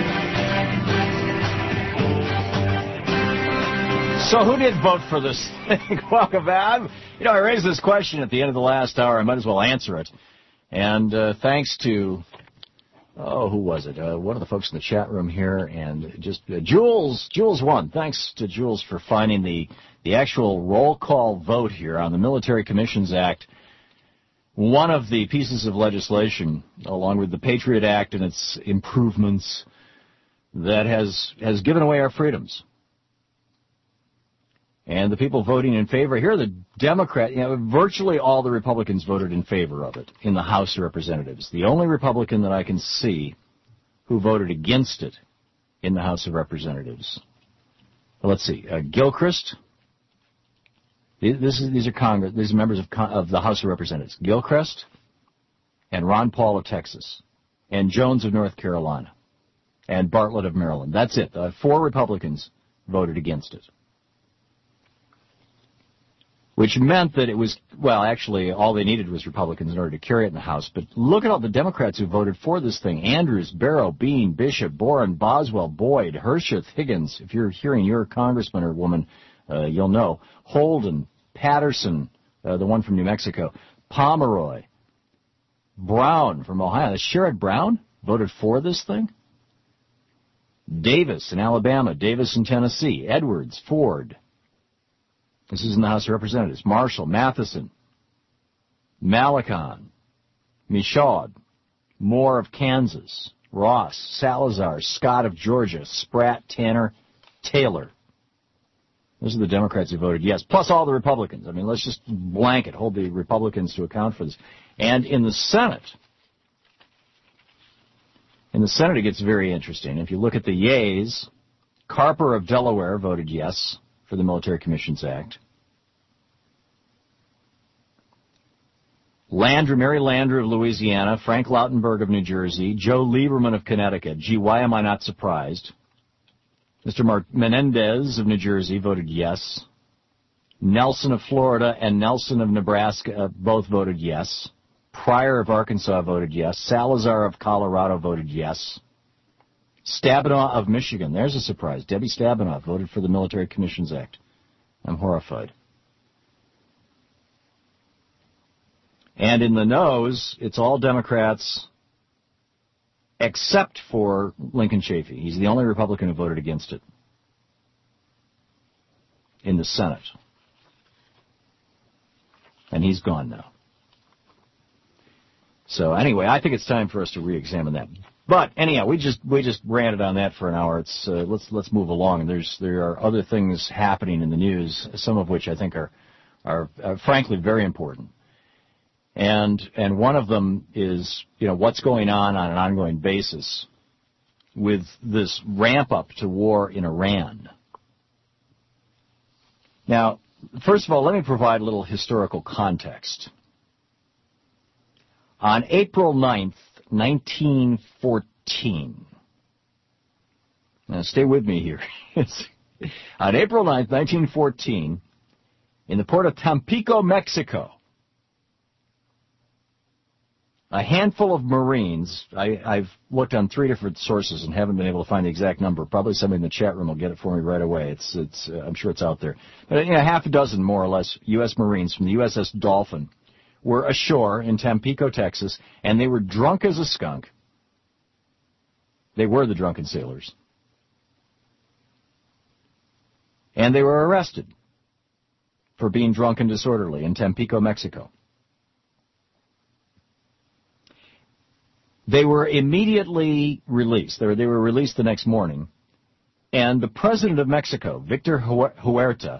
So who did vote for this thing? Welcome back. You know, I raised this question at the end of the last hour. I might as well answer it. And uh, thanks to, oh, who was it? Uh, one of the folks in the chat room here, and just uh, Jules, Jules won. Thanks to Jules for finding the, the actual roll call vote here on the Military Commissions Act. One of the pieces of legislation, along with the Patriot Act and its improvements, that has has given away our freedoms. And the people voting in favor, here are the Democrat, you know, virtually all the Republicans voted in favor of it in the House of Representatives. The only Republican that I can see who voted against it in the House of Representatives. Well, let's see, uh, Gilchrist. This is, these are Congress, these are members of, of the House of Representatives. Gilchrist and Ron Paul of Texas and Jones of North Carolina and Bartlett of Maryland. That's it. Uh, four Republicans voted against it. Which meant that it was, well, actually, all they needed was Republicans in order to carry it in the House. But look at all the Democrats who voted for this thing. Andrews, Barrow, Bean, Bishop, Boren, Boswell, Boyd, Hersheth, Higgins. If you're hearing your congressman or woman, uh, you'll know. Holden, Patterson, uh, the one from New Mexico. Pomeroy, Brown from Ohio. Sherrod Brown voted for this thing. Davis in Alabama. Davis in Tennessee. Edwards, Ford. This is in the House of Representatives. Marshall, Matheson, Malicon, Michaud, Moore of Kansas, Ross, Salazar, Scott of Georgia, Spratt, Tanner, Taylor. Those are the Democrats who voted yes, plus all the Republicans. I mean, let's just blanket, hold the Republicans to account for this. And in the Senate, in the Senate it gets very interesting. If you look at the yeas, Carper of Delaware voted yes for the Military Commissions Act. Landry, Mary Landry of Louisiana, Frank Lautenberg of New Jersey, Joe Lieberman of Connecticut. Gee, why am I not surprised? Mister Mar- Menendez of New Jersey voted yes. Nelson of Florida and Nelson of Nebraska both voted yes. Pryor of Arkansas voted yes. Salazar of Colorado voted yes. Stabenow of Michigan. There's a surprise. Debbie Stabenow voted for the Military Commissions Act. I'm horrified. And in the noes, it's all Democrats except for Lincoln Chafee. He's the only Republican who voted against it in the Senate. And he's gone now. So anyway, I think it's time for us to re-examine that. But anyhow, we just we just ranted on that for an hour. It's uh, let's let's move along. There's there are other things happening in the news, some of which I think are are, are frankly very important. And and one of them is, you know, what's going on on an ongoing basis with this ramp up to war in Iran. Now, first of all, let me provide a little historical context. On April ninth, nineteen fourteen. Now, stay with me here. On April ninth, nineteen fourteen, in the port of Tampico, Mexico, a handful of Marines, I, I've looked on three different sources and haven't been able to find the exact number. Probably somebody in the chat room will get it for me right away. It's, it's, uh, I'm sure it's out there. But, you know, half a dozen, more or less, U S Marines from the U S S Dolphin were ashore in Tampico, Texas, and they were drunk as a skunk. They were the drunken sailors. And they were arrested for being drunk and disorderly in Tampico, Mexico. They were immediately released. They were, they were released the next morning. And the president of Mexico, Victor Huerta,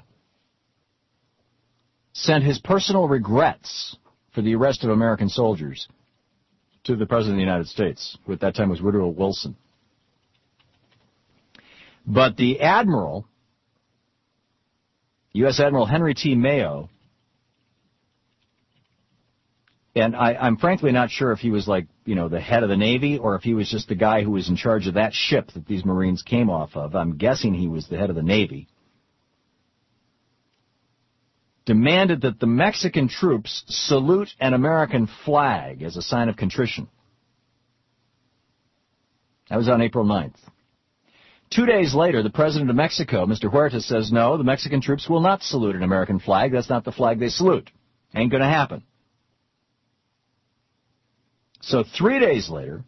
sent his personal regrets for the arrest of American soldiers to the President of the United States, who at that time was Woodrow Wilson. But the Admiral, U S Admiral Henry T. Mayo, and I, I'm frankly not sure if he was like, you know, the head of the Navy or if he was just the guy who was in charge of that ship that these Marines came off of. I'm guessing he was the head of the Navy. demanded that the Mexican troops salute an American flag as a sign of contrition. That was on April ninth. Two days later, the president of Mexico, Mister Huerta, says, no, the Mexican troops will not salute an American flag. That's not the flag they salute. Ain't going to happen. So three days later,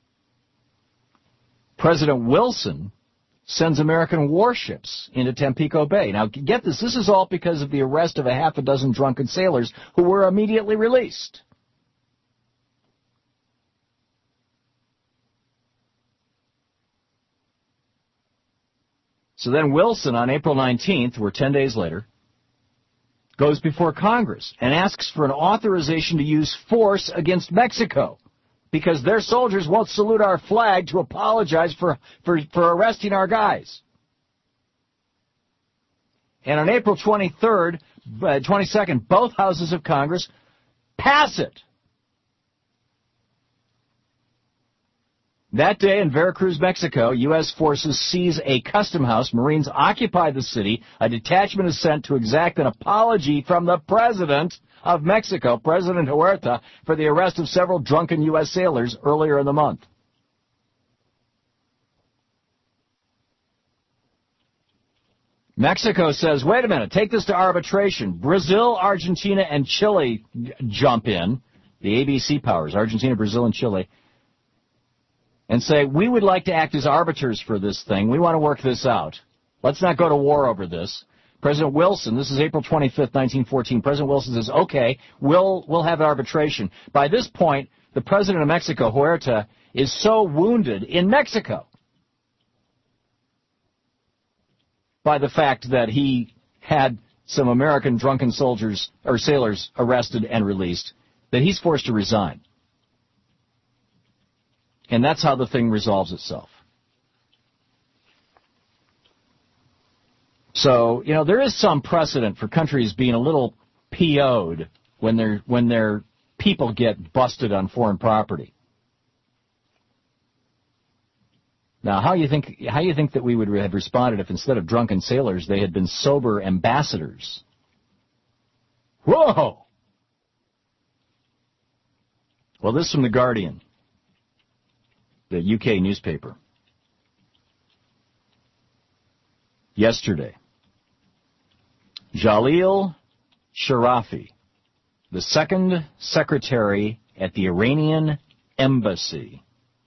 President Wilson sends American warships into Tampico Bay. Now, get this. This is all because of the arrest of a half a dozen drunken sailors who were immediately released. So then Wilson, on April nineteenth, or ten days later, goes before Congress and asks for an authorization to use force against Mexico because their soldiers won't salute our flag to apologize for, for, for arresting our guys. And on April twenty-third, uh, twenty-second, both houses of Congress pass it. That day in Veracruz, Mexico, U S forces seize a custom house. Marines occupy the city. A detachment is sent to exact an apology from the president of Mexico, President Huerta, for the arrest of several drunken U S sailors earlier in the month. Mexico says, wait a minute, take this to arbitration. Brazil, Argentina, and Chile jump in, the A B C powers, Argentina, Brazil, and Chile, and say, we would like to act as arbiters for this thing. We want to work this out. Let's not go to war over this. President Wilson, this is April twenty-fifth, nineteen fourteen, President Wilson says, okay, we'll, we'll have arbitration. By this point, the president of Mexico, Huerta, is so wounded in Mexico by the fact that he had some American drunken soldiers or sailors arrested and released that he's forced to resign. And that's how the thing resolves itself. So, you know, there is some precedent for countries being a little P O'd when their when their people get busted on foreign property. Now, how you think how you think that we would have responded if instead of drunken sailors they had been sober ambassadors? Whoa! Well, this is from The Guardian, the U K newspaper. Yesterday, Jalil Sharafi, the second secretary at the Iranian embassy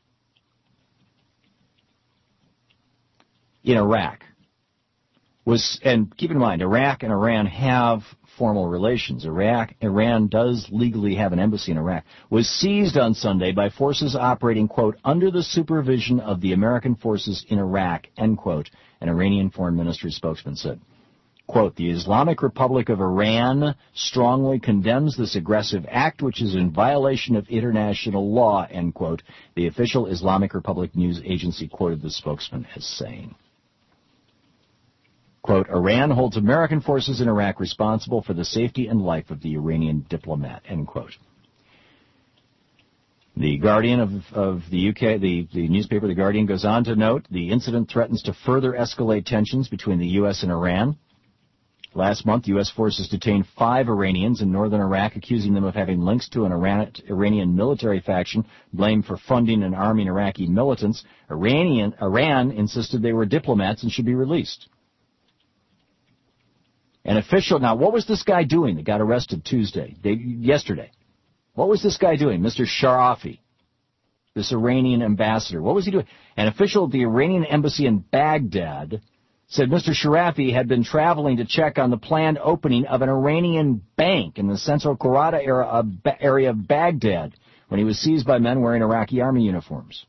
in Iraq, was, and keep in mind, Iraq and Iran have formal relations. Iraq, Iran does legally have an embassy in Iraq, was seized on Sunday by forces operating, quote, under the supervision of the American forces in Iraq, end quote, an Iranian foreign ministry spokesman said. Quote, the Islamic Republic of Iran strongly condemns this aggressive act, which is in violation of international law, end quote, the official Islamic Republic news agency quoted the spokesman as saying. Quote, Iran holds American forces in Iraq responsible for the safety and life of the Iranian diplomat, end quote. The Guardian of, of the U K, the, the newspaper The Guardian, goes on to note the incident threatens to further escalate tensions between the U S and Iran. Last month, U S forces detained five Iranians in northern Iraq, accusing them of having links to an Iran, Iranian military faction blamed for funding and arming Iraqi militants. Iranian, Iran insisted they were diplomats and should be released. An official, now what was this guy doing that got arrested Tuesday, they, yesterday? What was this guy doing, Mister Sharafi, this Iranian ambassador? What was he doing? An official at the Iranian embassy in Baghdad said Mister Sharafi had been traveling to check on the planned opening of an Iranian bank in the Central Qarada area of Baghdad when he was seized by men wearing Iraqi army uniforms.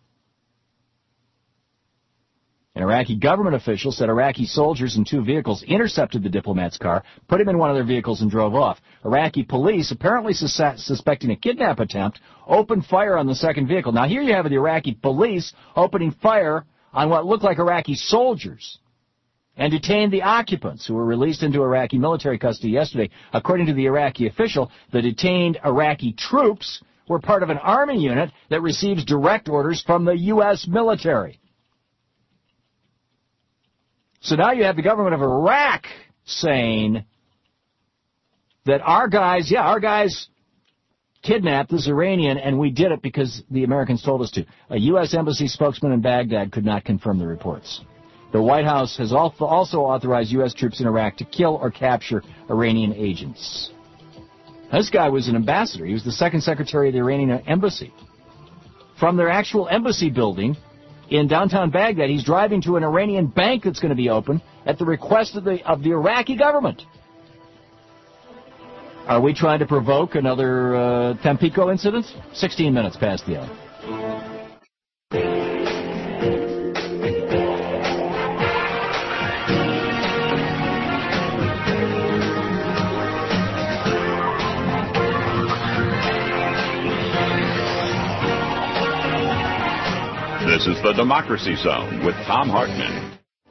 An Iraqi government official said Iraqi soldiers in two vehicles intercepted the diplomat's car, put him in one of their vehicles, and drove off. Iraqi police, apparently sus- suspecting a kidnap attempt, opened fire on the second vehicle. Now, here you have the Iraqi police opening fire on what looked like Iraqi soldiers and detained the occupants, who were released into Iraqi military custody yesterday. According to the Iraqi official, the detained Iraqi troops were part of an army unit that receives direct orders from the U S military. So now you have the government of Iraq saying that our guys, yeah, our guys kidnapped this Iranian, and we did it because the Americans told us to. A U S embassy spokesman in Baghdad could not confirm the reports. The White House has also authorized U S troops in Iraq to kill or capture Iranian agents. This guy was an ambassador. He was the second secretary of the Iranian embassy. From their actual embassy building in downtown Baghdad, he's driving to an Iranian bank that's going to be open at the request of the of the Iraqi government. Are we trying to provoke another uh, Tampico incident? Sixteen minutes past the hour. This is the Democracy Zone with Thom Hartmann.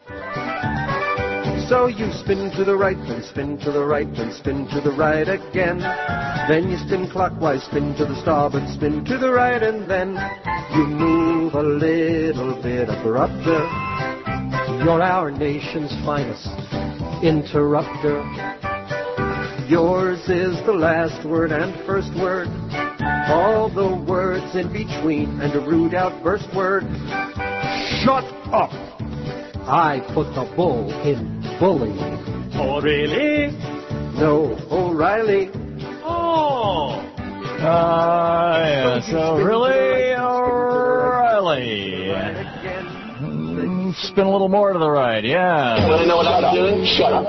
So you spin to the right, then spin to the right, then spin to the right again. Then you spin clockwise, spin to the starboard, spin to the right, and then you move a little bit abrupter. You're our nation's finest interrupter. Yours is the last word and first word, all the words in between, and a rude outburst word. Shut up! I put the bull in bully. Oh, really? No, O'Reilly. Oh! Ah, uh, yeah, so really, O'Reilly. Mm, spin a little more to the right, yeah. You want to know what I'm doing? Shut up.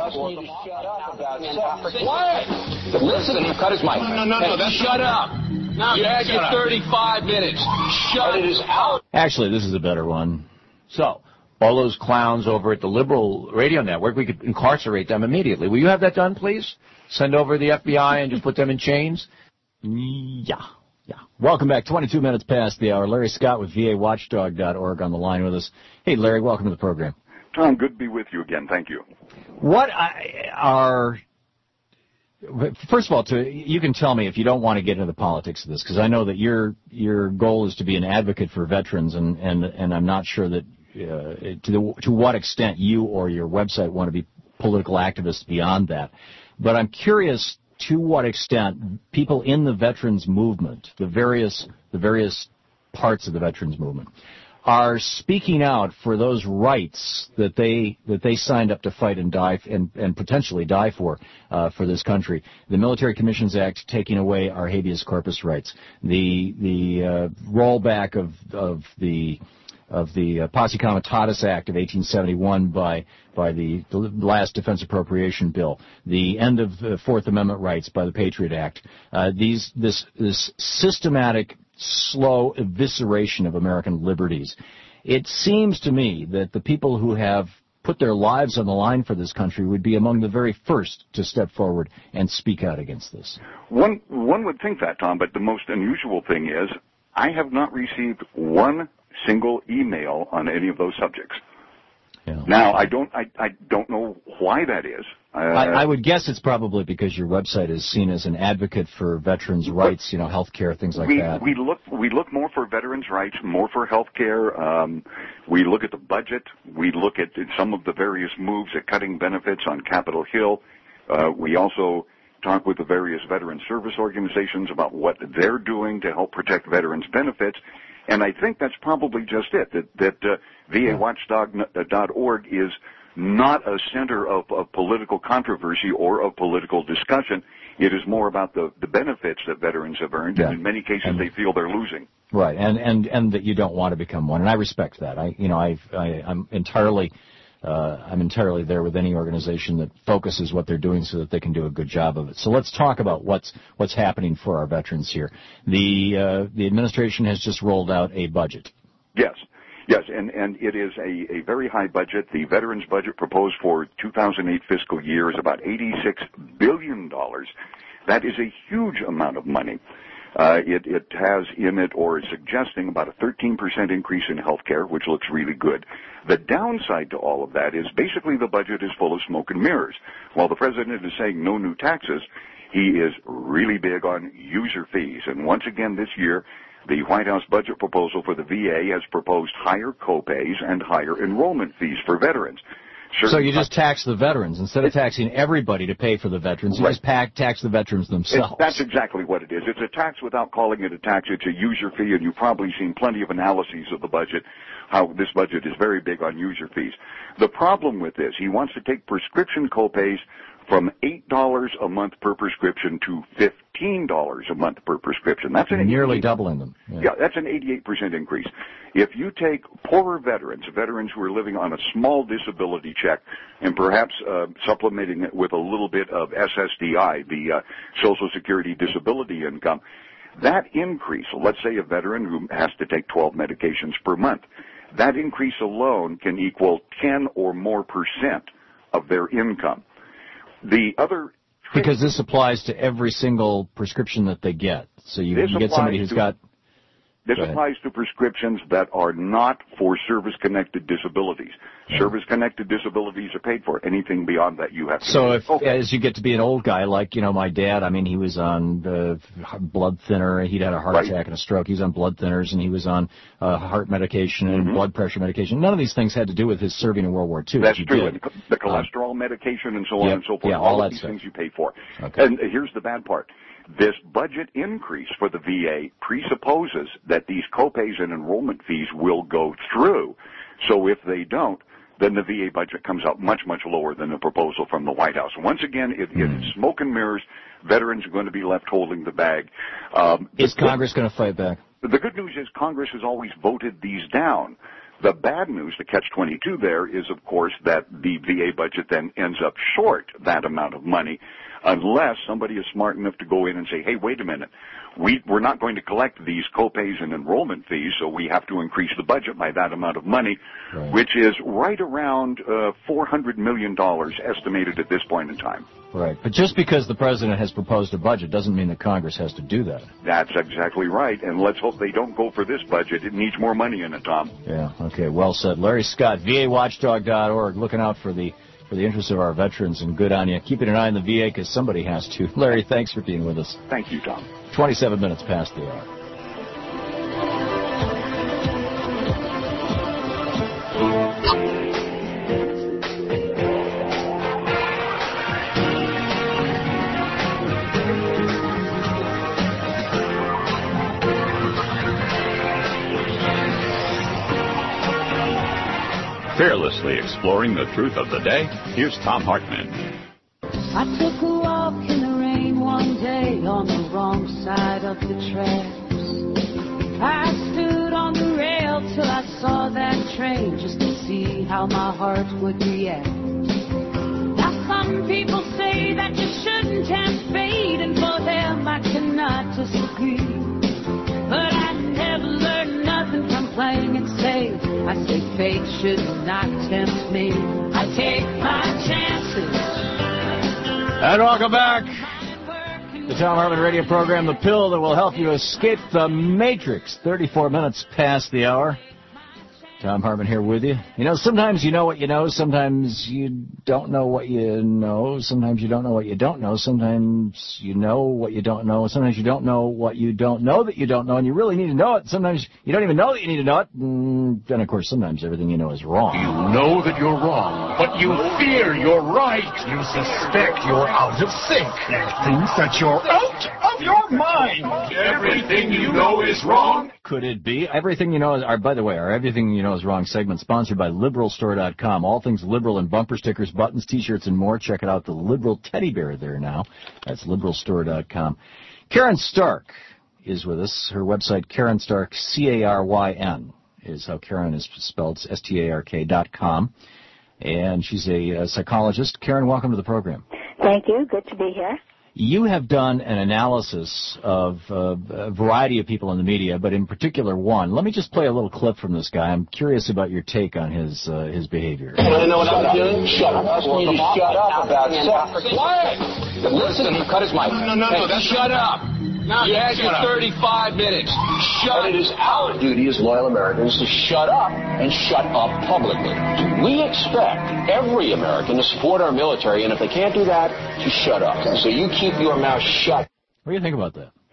What? Listen, he cut his mic. No, no, no, no. That's shut up. No, you had your thirty-five minutes. Shut it out. Actually, this is a better one. So, all those clowns over at the Liberal Radio Network, we could incarcerate them immediately. Will you have that done, please? Send over the F B I and just put them in chains? Yeah, yeah. Welcome back. twenty-two minutes past the hour. Larry Scott with V A watchdog dot org on the line with us. Hey, Larry, welcome to the program. Tom, good to be with you again. Thank you. What I, are... First of all, to, you can tell me if you don't want to get into the politics of this, because I know that your your goal is to be an advocate for veterans, and, and, and I'm not sure that uh, to the, to what extent you or your website want to be political activists beyond that. But I'm curious to what extent people in the veterans movement, the various the various parts of the veterans movement, are speaking out for those rights that they that they signed up to fight and die and, and potentially die for uh, for this country. The Military Commissions Act taking away our habeas corpus rights. The the uh, rollback of of the of the uh, Posse Comitatus Act of eighteen seventy-one by by the, the last Defense Appropriation Bill. The end of the Fourth Amendment rights by the Patriot Act. Uh, these this this systematic slow evisceration of American liberties. It seems to me that the people who have put their lives on the line for this country would be among the very first to step forward and speak out against this. One one would think that, Tom, but the most unusual thing is I have not received one single email on any of those subjects. Yeah. Now, I don't I, I don't know why that is. Uh, I, I would guess it's probably because your website is seen as an advocate for veterans' rights, you know, health care, things like we, that. We look we look more for veterans' rights, more for health care. Um, we look at the budget. We look at some of the various moves at cutting benefits on Capitol Hill. Uh, we also talk with the various veteran service organizations about what they're doing to help protect veterans' benefits. And I think that's probably just it, that, that uh, V A watchdog dot org is not a center of, of political controversy or of political discussion. It is more about the, the benefits that veterans have earned, yeah. and in many cases and, they feel they're losing. Right, and, and, and that you don't want to become one, and I respect that. I, you know, I've, I, I'm entirely... Uh, I'm entirely there with any organization that focuses what they're doing so that they can do a good job of it. So let's talk about what's what's happening for our veterans here. The uh, the administration has just rolled out a budget. Yes, yes, and, and it is a, a very high budget. The veterans budget proposed for two thousand eight fiscal year is about eighty-six billion dollars. That is a huge amount of money. Uh, it, it has in it, or is suggesting, about a thirteen percent increase in health care, which looks really good. The downside to all of that is basically the budget is full of smoke and mirrors. While the president is saying no new taxes, he is really big on user fees. And once again this year, the White House budget proposal for the V A has proposed higher copays and higher enrollment fees for veterans. So you just tax the veterans. Instead of taxing everybody to pay for the veterans, you Right. just pack, tax the veterans themselves. It's, that's exactly what it is. It's a tax without calling it a tax. It's a user fee, and you've probably seen plenty of analyses of the budget, how this budget is very big on user fees. The problem with this, he wants to take prescription copays from eight dollars a month per prescription to fifteen dollars a month per prescription. That's an Nearly doubling them. Yeah. Yeah, that's an eighty-eight percent increase. If you take poorer veterans, veterans who are living on a small disability check, and perhaps uh, supplementing it with a little bit of S S D I, the uh, Social Security Disability Income, that increase, let's say a veteran who has to take twelve medications per month, that increase alone can equal ten or more percent of their income. The other Because this applies to every single prescription that they get. So you, This you get somebody applies who's to- got... This Go ahead. applies to prescriptions that are not for service-connected disabilities. Service-connected disabilities are paid for. Anything beyond that, you have to. So if, okay. as you get to be an old guy, like, you know, my dad, I mean, he was on uh, blood thinner. He'd had a heart Right. attack and a stroke. He was on blood thinners, and he was on uh, heart medication and Mhm. blood pressure medication. None of these things had to do with his serving in World War Two. That's which he true. did. And the cholesterol medication and so on yep, and so forth. yeah, all of that these stuff. things you pay for. Okay. And here's the bad part. This budget increase for the V A presupposes that these copays and enrollment fees will go through. So if they don't, then the V A budget comes out much, much lower than the proposal from the White House. Once again, it, Mm. it's smoke and mirrors. Veterans are going to be left holding the bag. Um, Is the- Congress going to fight back? The good news is Congress has always voted these down. The bad news, the catch twenty-two there, is, of course, that the V A budget then ends up short that amount of money unless somebody is smart enough to go in and say, hey, wait a minute, we, we're not going to collect these copays and enrollment fees, so we have to increase the budget by that amount of money, Right. which is right around uh, four hundred million dollars estimated at this point in time. Right. But just because the president has proposed a budget doesn't mean that Congress has to do that. That's exactly right, and let's hope they don't go for this budget. It needs more money in it, Tom. Yeah, okay, well said. Larry Scott, V A watchdog dot org, looking out for the for the interests of our veterans, and good on you. Keeping an eye on the V A because somebody has to. Larry, thanks for being with us. Thank you, Tom. twenty-seven minutes past the hour. Fearlessly exploring the truth of the day, here's Tom Hartman. I took a walk in the rain one day on the wrong side of the tracks. I stood on the rail till I saw that train just to see how my heart would react. Now some people say that you shouldn't tempt fate, and for them I cannot disagree. But I never learned nothing from playing it safe. I say fate should not tempt me. I take my chances. And welcome back. The Tom Hartman radio program, the pill that will help you escape the matrix. thirty-four minutes past the hour. Tom Hartman here with you. You know, sometimes you know what you know. Sometimes you don't know what you know. Sometimes you don't know what you don't know. Sometimes you know what you don't know. Sometimes you don't know what you don't know that you don't know, and you really need to know it. Sometimes you don't even know that you need to know it. And then, of course, sometimes everything you know is wrong. You know that you're wrong, but you fear you're right. You suspect you're out of sync. You think that you're out of your mind. Everything you know is wrong. Could it be? Everything you know is, or by the way, our Everything You Know Is Wrong segment sponsored by liberal store dot com. All things liberal and bumper stickers, buttons, t-shirts, and more. Check it out, the liberal teddy bear there now. That's liberal store dot com. Karen Stark is with us. Her website, Karen Stark, C A R Y N, is how Karen is spelled, S T A R K dot com. And she's a, a psychologist. Karen, welcome to the program. Thank you. Good to be here. You have done an analysis of uh, a variety of people in the media, but in particular one. Let me just play a little clip from this guy. I'm curious about your take on his uh, his behavior. You want to know what I'm doing? Shut up. I want you to shut up about sex. Quiet. Listen, cut his mic. No, no, no. Shut up. No, you had your thirty-five minutes. Shut up. It is our duty as loyal Americans to shut up and shut up publicly. We expect every American to support our military, and if they can't do that, to shut up. So you keep your mouth shut. What do you think about that?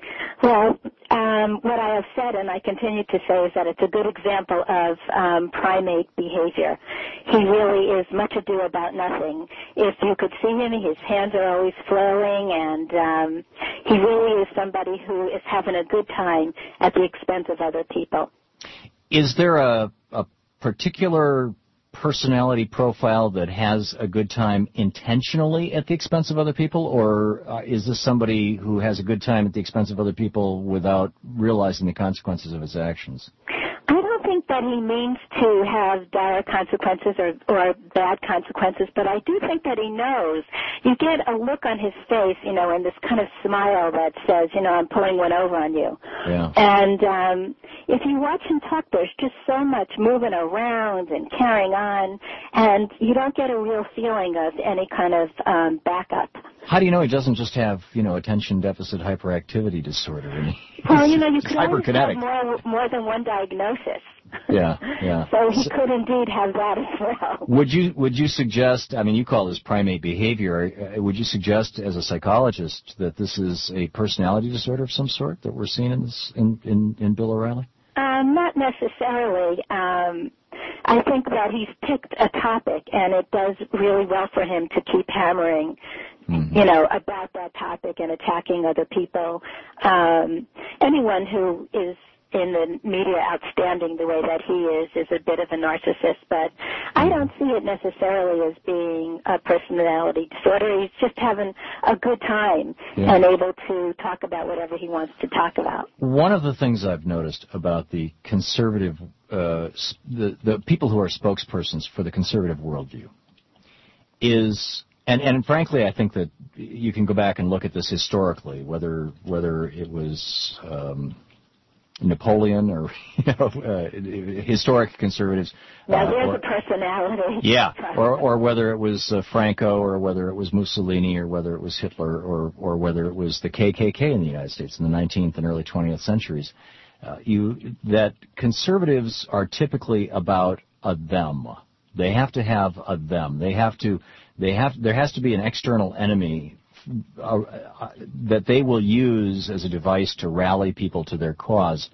Well, um, what I have said, and I continue to say, is that it's a good example of um, primate behavior. He really is much ado about nothing. If you could see him, his hands are always flailing, and um, he really is somebody who is having a good time at the expense of other people. Is there a, a particular personality profile that has a good time intentionally at the expense of other people, or uh, is this somebody who has a good time at the expense of other people without realizing the consequences of his actions? I don't think that he means to have dire consequences or, or bad consequences, but I do think that he knows. You get a look on his face, you know, and this kind of smile that says, you know, I'm pulling one over on you. Yeah. And um, if you watch him talk, there's just so much moving around and carrying on, and you don't get a real feeling of any kind of um, backup. How do you know he doesn't just have, you know, attention deficit hyperactivity disorder? I mean, Well, you know, you could always have hyperkinetic. more, more than one diagnosis. Yeah, yeah. So he could indeed have that as well. Would you would you suggest? I mean, you call this primate behavior. Uh, would you suggest, as a psychologist, that this is a personality disorder of some sort that we're seeing in this in in, in Bill O'Reilly? Um, not necessarily. Um, I think that he's picked a topic, and it does really well for him to keep hammering, mm-hmm. you know, about that topic and attacking other people. Um, anyone who is in the media outstanding the way that he is is a bit of a narcissist, but I don't see it necessarily as being a personality disorder. He's just having a good time yeah. and able to talk about whatever he wants to talk about. One of the things I've noticed about the conservative, uh, the, the people who are spokespersons for the conservative worldview is, and, and frankly, I think that you can go back and look at this historically, whether whether it was um, Napoleon or you know, uh, historic conservatives. Now, uh, there's or, a personality. Yeah, or or whether it was uh, Franco, or whether it was Mussolini, or whether it was Hitler, or or whether it was the K K K in the United States in the nineteenth and early twentieth centuries. Uh, you that conservatives are typically about a them. They have to have a them. They have to. They have. There has to be an external enemy Uh, uh, that they will use as a device to rally people to their cause,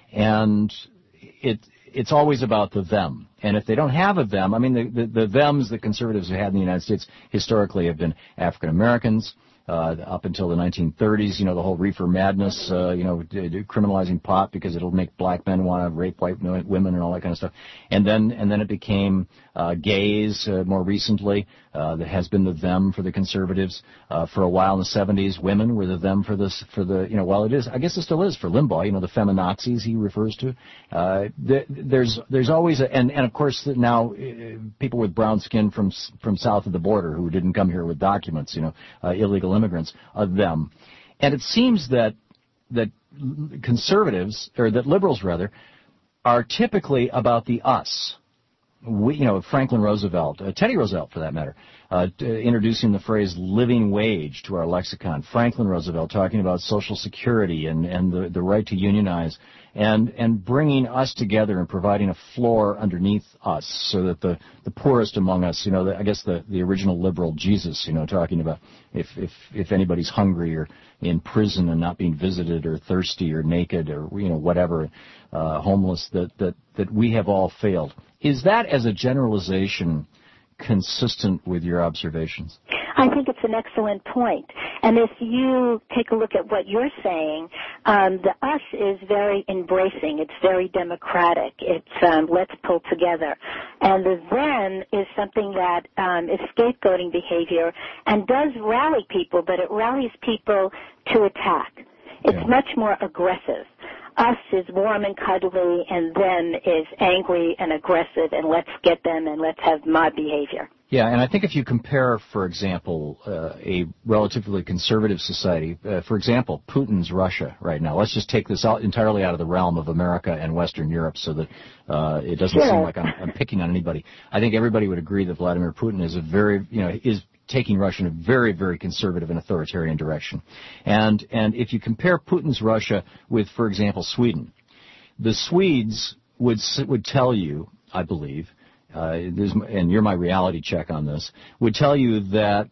and it it's always about the them. And if they don't have a them, I mean, the the, the thems that conservatives have had in the United States historically have been African Americans. Uh, up until the nineteen thirties, you know, the whole reefer madness, uh, you know, d- d- criminalizing pot because it'll make black men want to rape white women and all that kind of stuff. And then, and then it became uh, gays uh, more recently. Uh, that has been the them for the conservatives uh, for a while in the seventies. Women were the them for this, for the, you know, well, it is, I guess it still is for Limbaugh. You know, the feminazis he refers to. Uh, th- there's, there's always a, and and of course now uh, people with brown skin from from south of the border who didn't come here with documents, you know, uh, illegal immigrants, of them. And it seems that that conservatives, or that liberals rather, are typically about the us. We, you know, Franklin Roosevelt, uh, Teddy Roosevelt for that matter, uh, t- introducing the phrase living wage to our lexicon. Franklin Roosevelt talking about Social Security and, and the, the right to unionize, and, and bringing us together and providing a floor underneath us so that the, the poorest among us, you know, the, I guess the, the original liberal Jesus, you know, talking about if, if, if anybody's hungry or in prison and not being visited or thirsty or naked or, you know, whatever, uh, homeless, that, that, that we have all failed. Is that, as a generalization, consistent with your observations? I think it's an excellent point. And if you take a look at what you're saying, um, the us is very embracing. It's very democratic. It's um, let's pull together. And the then is something that um, is scapegoating behavior and does rally people, but it rallies people to attack. It's yeah. much more aggressive. Us is warm and cuddly, and then is angry and aggressive, and let's get them and let's have mob behavior. Yeah, and I think if you compare, for example, uh, a relatively conservative society, uh, for example, Putin's Russia right now, let's just take this out entirely out of the realm of America and Western Europe so that uh, it doesn't sure. seem like I'm, I'm picking on anybody. I think everybody would agree that Vladimir Putin is a very, you know, is taking Russia in a very, very conservative and authoritarian direction. And and if you compare Putin's Russia with, for example, Sweden, the Swedes would would tell you, I believe, uh, there's, and you're my reality check on this, would tell you that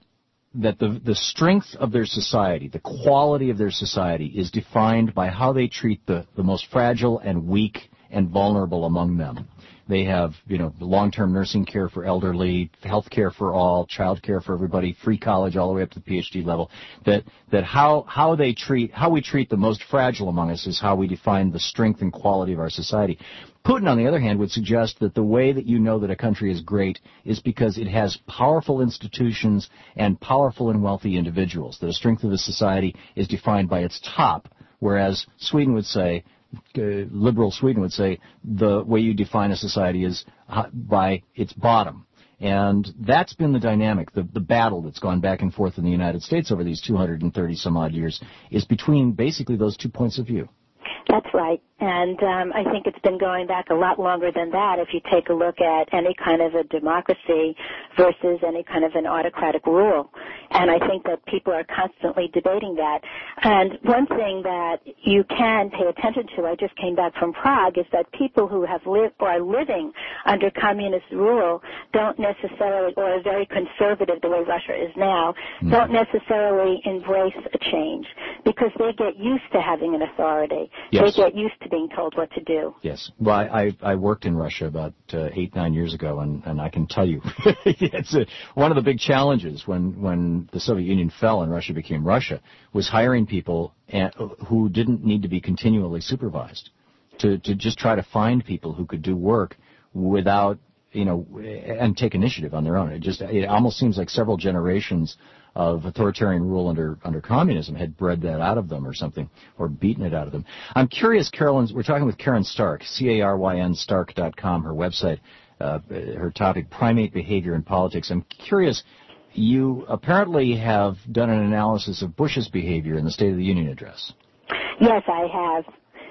that the the strength of their society, the quality of their society, is defined by how they treat the, the most fragile and weak and vulnerable among them. They have, you know, long-term nursing care for elderly, health care for all, child care for everybody, free college all the way up to the P H D level. That that how how they treat how we treat the most fragile among us is how we define the strength and quality of our society. Putin, on the other hand, would suggest that the way that you know that a country is great is because it has powerful institutions and powerful and wealthy individuals. That the strength of a society is defined by its top, whereas Sweden would say. Uh, liberal Sweden would say the way you define a society is uh, by its bottom. And that's been the dynamic, the, the battle that's gone back and forth in the United States over these two hundred thirty some odd years is between basically those two points of view. That's right. And um, I think it's been going back a lot longer than that if you take a look at any kind of a democracy versus any kind of an autocratic rule. And I think that people are constantly debating that. And one thing that you can pay attention to, I just came back from Prague, is that people who have lived or are living under communist rule don't necessarily, or are very conservative the way Russia is now, mm. don't necessarily embrace a change because they get used to having an authority. Yes. They get used to being told what to do. Yes. Well, I, I worked in Russia about uh, eight, nine years ago, and, and I can tell you, it's a, one of the big challenges when, when the Soviet Union fell and Russia became Russia was hiring people and, who didn't need to be continually supervised, to, to just try to find people who could do work without, you know, and take initiative on their own. It just, it almost seems like several generations of authoritarian rule under under communism had bred that out of them or something, or beaten it out of them. I'm curious, Carolyn, we're talking with Karen Stark, C A R Y N Stark dot com, her website, uh, her topic, primate behavior in politics. I'm curious, you apparently have done an analysis of Bush's behavior in the State of the Union address. Yes, I have.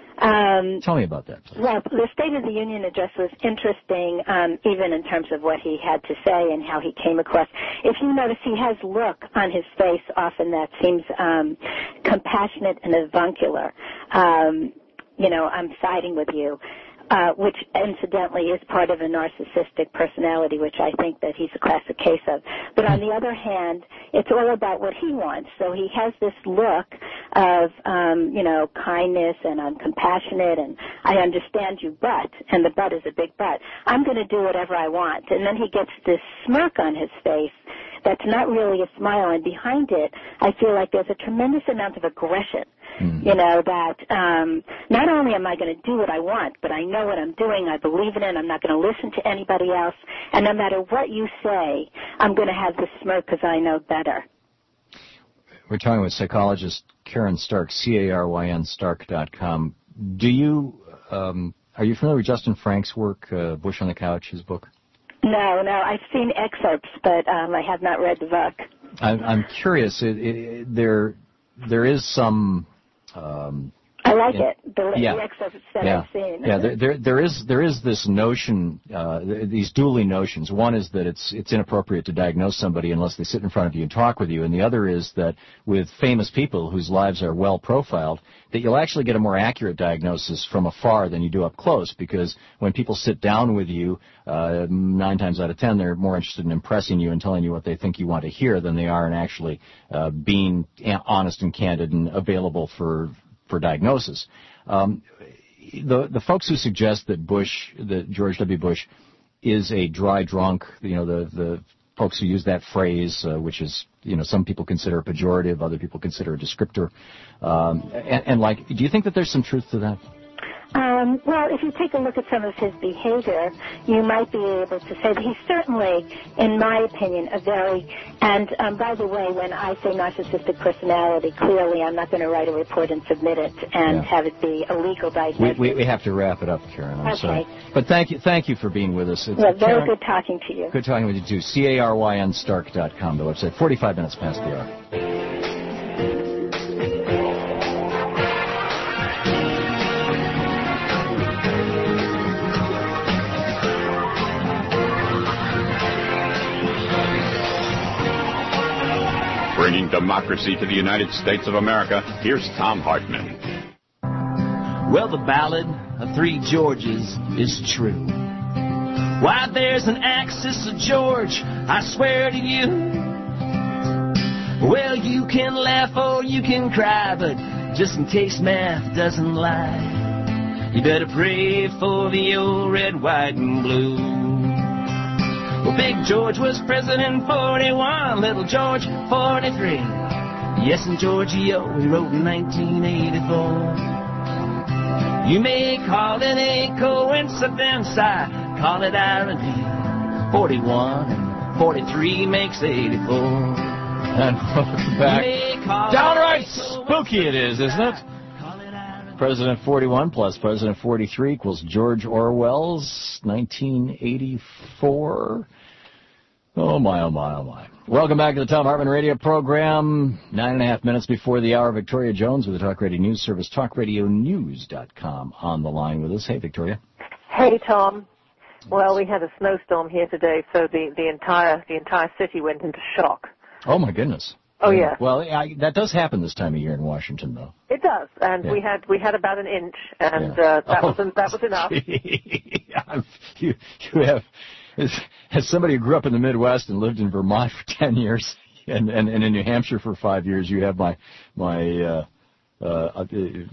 Um, Tell me about that, please. Well, the State of the Union address was interesting, um, even in terms of what he had to say and how he came across. If you notice, he has look on his face often that seems um, compassionate and avuncular. Um, you know, I'm siding with you. Uh, which incidentally is part of a narcissistic personality, which I think that he's a classic case of. But on the other hand, it's all about what he wants. So he has this look of, um, you know, kindness and I'm compassionate and I understand you, but, and the but is a big but, I'm going to do whatever I want. And then he gets this smirk on his face that's not really a smile, and behind it, I feel like there's a tremendous amount of aggression. Mm-hmm. You know, that um, not only am I going to do what I want, but I know what I'm doing, I believe in it, I'm not going to listen to anybody else, and no matter what you say, I'm going to have this smirk because I know better. We're talking with psychologist Karen Stark, C A R Y N Stark dot com. Do you, um, are you familiar with Justin Frank's work, uh, Bush on the Couch, his book? No, no, I've seen excerpts, but um, I have not read the book. I'm, I'm curious. It, it, there, there is some. Um, I like yeah, it. The, yeah, the excerpts that yeah, I've seen. Yeah, there, there, there is, there is this notion, uh, these dueling notions. One is that it's, it's inappropriate to diagnose somebody unless they sit in front of you and talk with you, and the other is that with famous people whose lives are well profiled, that you'll actually get a more accurate diagnosis from afar than you do up close, because when people sit down with you, uh, nine times out of ten, they're more interested in impressing you and telling you what they think you want to hear than they are in actually uh, being honest and candid and available for for diagnosis. Um, the the folks who suggest that Bush, that George W. Bush, is a dry drunk, you know, the the folks who use that phrase, uh, which is, you know, some people consider a pejorative, other people consider a descriptor, um, and, and like, do you think that there's some truth to that? Um, well, if you take a look at some of his behavior, you might be able to say that he's certainly, in my opinion, a very, and um, by the way, when I say narcissistic personality, clearly I'm not going to write a report and submit it and yeah. have it be a legal diagnosis. We, we, we have to wrap it up, Karen. I'm okay. sorry. But thank you, thank you for being with us. It's, yeah, very Karen, good talking to you. Good talking with you, too. C A R Y N Stark dot com, the website. forty-five minutes past the hour. Bringing democracy to the United States of America, here's Thom Hartmann. Well, the ballad of Three Georges is true. Why, there's an axis of George, I swear to you. Well, you can laugh or you can cry, but just in case math doesn't lie, you better pray for the old red, white, and blue. Well, Big George was president forty-one, Little George forty-three. Yes, and Giorgio, he wrote in nineteen eighty-four. You may call it a coincidence, I call it irony. forty-one and forty-three makes eighty-four. And welcome back. Downright spooky it is, isn't it? President forty-one plus President forty-three equals George Orwell's nineteen eighty-four. Oh, my, oh, my, oh, my. Welcome back to the Thom Hartmann Radio program. Nine and a half minutes before the hour, Victoria Jones with the Talk Radio News Service, talk radio news dot com on the line with us. Hey, Victoria. Hey, Tom. Well, we had a snowstorm here today, so the, the entire the entire city went into shock. Oh, my goodness. Oh, yeah. Well, I, that does happen this time of year in Washington, though. It does, and Yeah. we had we had about an inch, and Yeah. uh, that Oh, was that was enough. you, you have, as, as somebody who grew up in the Midwest and lived in Vermont for ten years and, and, and in New Hampshire for five years, you have my my uh, uh, uh,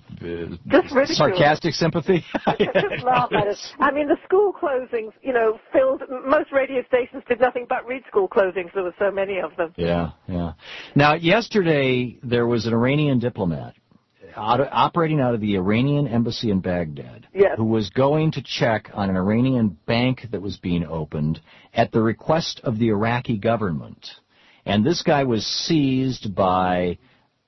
Just ridicule. sarcastic sympathy. Just laugh at it. I mean, the school closings, you know, filled. Most radio stations did nothing but read school closings. There were so many of them. Yeah, yeah. Now, yesterday there was an Iranian diplomat out of, operating out of the Iranian embassy in Baghdad, Yes. who was going to check on an Iranian bank that was being opened at the request of the Iraqi government. And this guy was seized by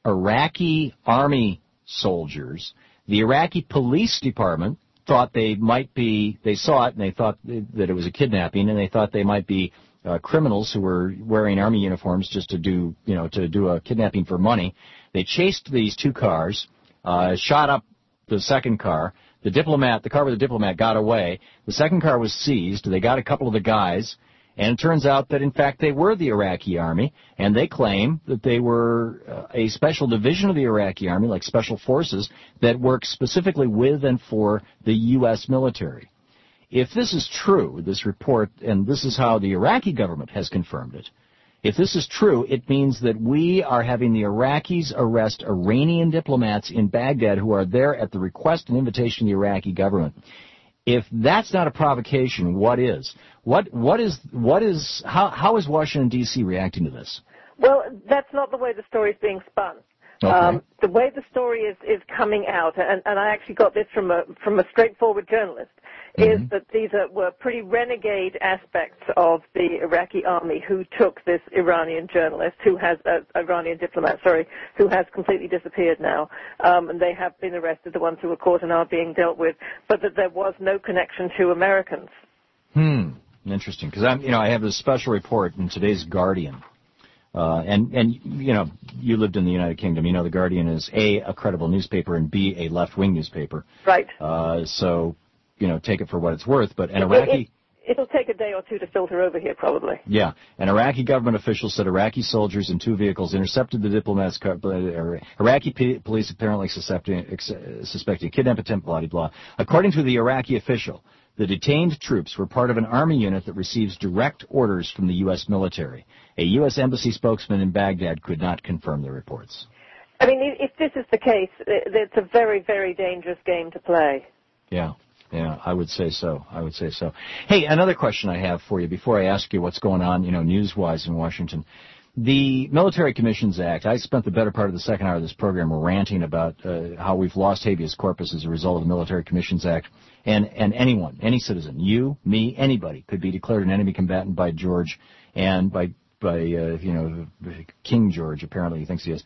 Iraqi army soldiers. The Iraqi police department thought they might be, they saw it and they thought that it was a kidnapping, and they thought they might be uh, criminals who were wearing army uniforms just to do, you know, to do a kidnapping for money. They chased these two cars, uh, shot up the second car. The diplomat, the car with the diplomat got away. The second car was seized. They got a couple of the guys. And it turns out that, in fact, they were the Iraqi army, and they claim that they were uh, a special division of the Iraqi army, like special forces, that work specifically with and for the U S military. If this is true, this report, and this is how the Iraqi government has confirmed it, if this is true, it means that we are having the Iraqis arrest Iranian diplomats in Baghdad who are there at the request and invitation of the Iraqi government. If that's not a provocation, what is? What what is what is how how is Washington D C reacting to this? Well, that's not the way the story is being spun. Okay. Um, the way the story is, is coming out, and, and I actually got this from a from a straightforward journalist, Mm-hmm. is that these are, were pretty renegade aspects of the Iraqi army who took this Iranian journalist, who has uh, Iranian diplomat, sorry, who has completely disappeared now, um, and they have been arrested, the ones who were caught and are being dealt with, but that there was no connection to Americans. Hmm. Interesting, because I'm, you know, I have this special report in today's Guardian, uh, and and you know, you lived in the United Kingdom. You know, the Guardian is a a credible newspaper and b a left-wing newspaper. Right. Uh, so, you know, take it for what it's worth. But an It- Iraqi. it- It'll take a day or two to filter over here, probably. Yeah, an Iraqi government official said Iraqi soldiers in two vehicles intercepted the diplomat's car. Iraqi p- police apparently suspecting, ex- suspecting kidnap attempt, blah, blah, blah. According to the Iraqi official, the detained troops were part of an army unit that receives direct orders from the U S military. A U S embassy spokesman in Baghdad could not confirm the reports. I mean, i- if this is the case, i- it's a very, very dangerous game to play. Yeah. Yeah, I would say so. I would say so. Hey, another question I have for you before I ask you what's going on, you know, news-wise in Washington. The Military Commissions Act, I spent the better part of the second hour of this program ranting about uh, how we've lost habeas corpus as a result of the Military Commissions Act. And, and anyone, any citizen, you, me, anybody, could be declared an enemy combatant by George and by, by uh, you know, King George, apparently he thinks he is.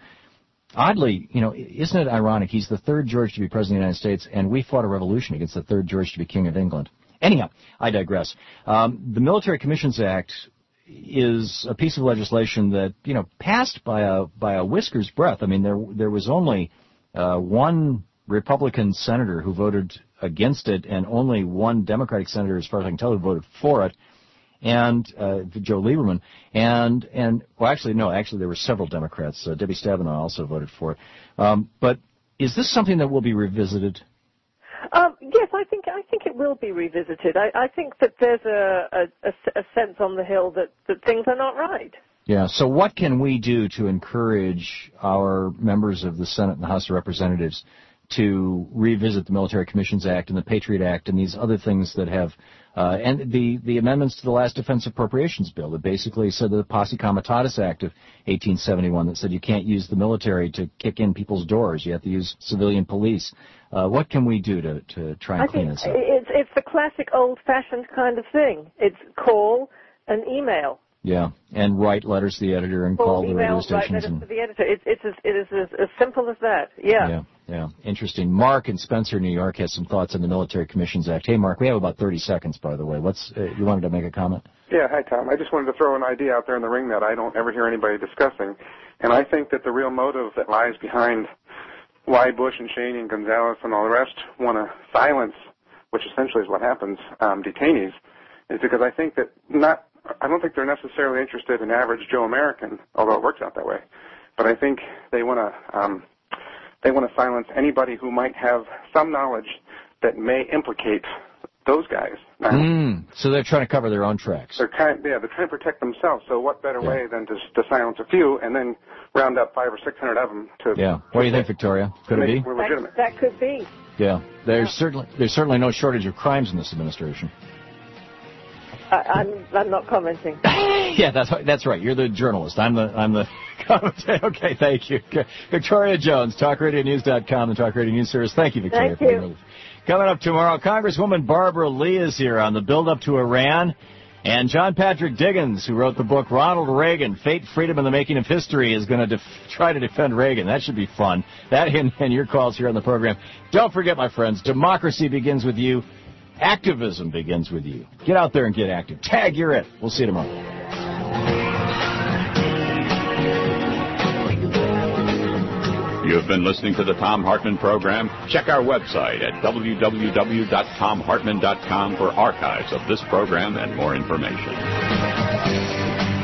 Oddly, you know, isn't it ironic? He's the third George to be president of the United States, and we fought a revolution against the third George to be king of England. Anyhow, I digress. Um, the Military Commissions Act is a piece of legislation that, you know, passed by a by a whisker's breadth. I mean, there there was only uh, one Republican senator who voted against it, and only one Democratic senator, as far as I can tell, who voted for it. And uh, Joe Lieberman, and and well, actually no, actually there were several Democrats. Uh, Debbie Stabenow also voted for it. Um, but is this something that will be revisited? Um, yes, I think I think it will be revisited. I, I think that there's a, a, a sense on the Hill that, that things are not right. Yeah, so what can we do to encourage our members of the Senate and the House of Representatives to revisit the Military Commissions Act and the Patriot Act and these other things that have, uh, and the, the amendments to the last Defense Appropriations Bill that basically said the Posse Comitatus Act of eighteen seventy-one that said you can't use the military to kick in people's doors. You have to use civilian police. Uh, what can we do to, to try and I clean think this up? It's, it's the classic old-fashioned kind of thing. It's call and email. Yeah, and write letters to the editor and Call, call the email, radio write stations. letters And, to the editor. It's, it's as, it is as, as simple as that. Yeah. yeah, yeah, interesting. Mark in Spencer, New York, has some thoughts on the Military Commissions Act. Hey, Mark, we have about thirty seconds, by the way. What's uh, you wanted to make a comment? Yeah, hi, Tom. I just wanted to throw an idea out there in the ring that I don't ever hear anybody discussing, and I think that the real motive that lies behind why Bush and Cheney and Gonzalez and all the rest want to silence, which essentially is what happens, um, detainees, is because I think that not I don't think they're necessarily interested in average Joe American, although it works out that way. But I think they want to um, they want to silence anybody who might have some knowledge that may implicate those guys. Now, Mm, so they're trying to cover their own tracks. they're kind, yeah, they're trying to protect themselves. So what better way than to, to silence a few and then round up five or six hundred of them to Yeah. What do you think, Victoria? Could it be? We're legitimate. That, that could be. Yeah. There's certainly there's certainly no shortage of crimes in this administration. I, I'm, I'm not commenting. Yeah, that's that's right. You're the journalist. I'm the I'm the commentator. Okay, thank you, Victoria Jones, talk radio news dot com, the Talk Radio News Service. Thank you, Victoria. Thank for being you. with us. Coming up tomorrow, Congresswoman Barbara Lee is here on the build-up to Iran, and John Patrick Diggins, who wrote the book Ronald Reagan: Fate, Freedom, and the Making of History, is going to def- try to defend Reagan. That should be fun. That and, and your calls here on the program. Don't forget, my friends, democracy begins with you. Activism begins with you. Get out there and get active. Tag, you're it. We'll see you tomorrow. You have been listening to the Thom Hartmann Program. Check our website at w w w dot thom hartmann dot com for archives of this program and more information.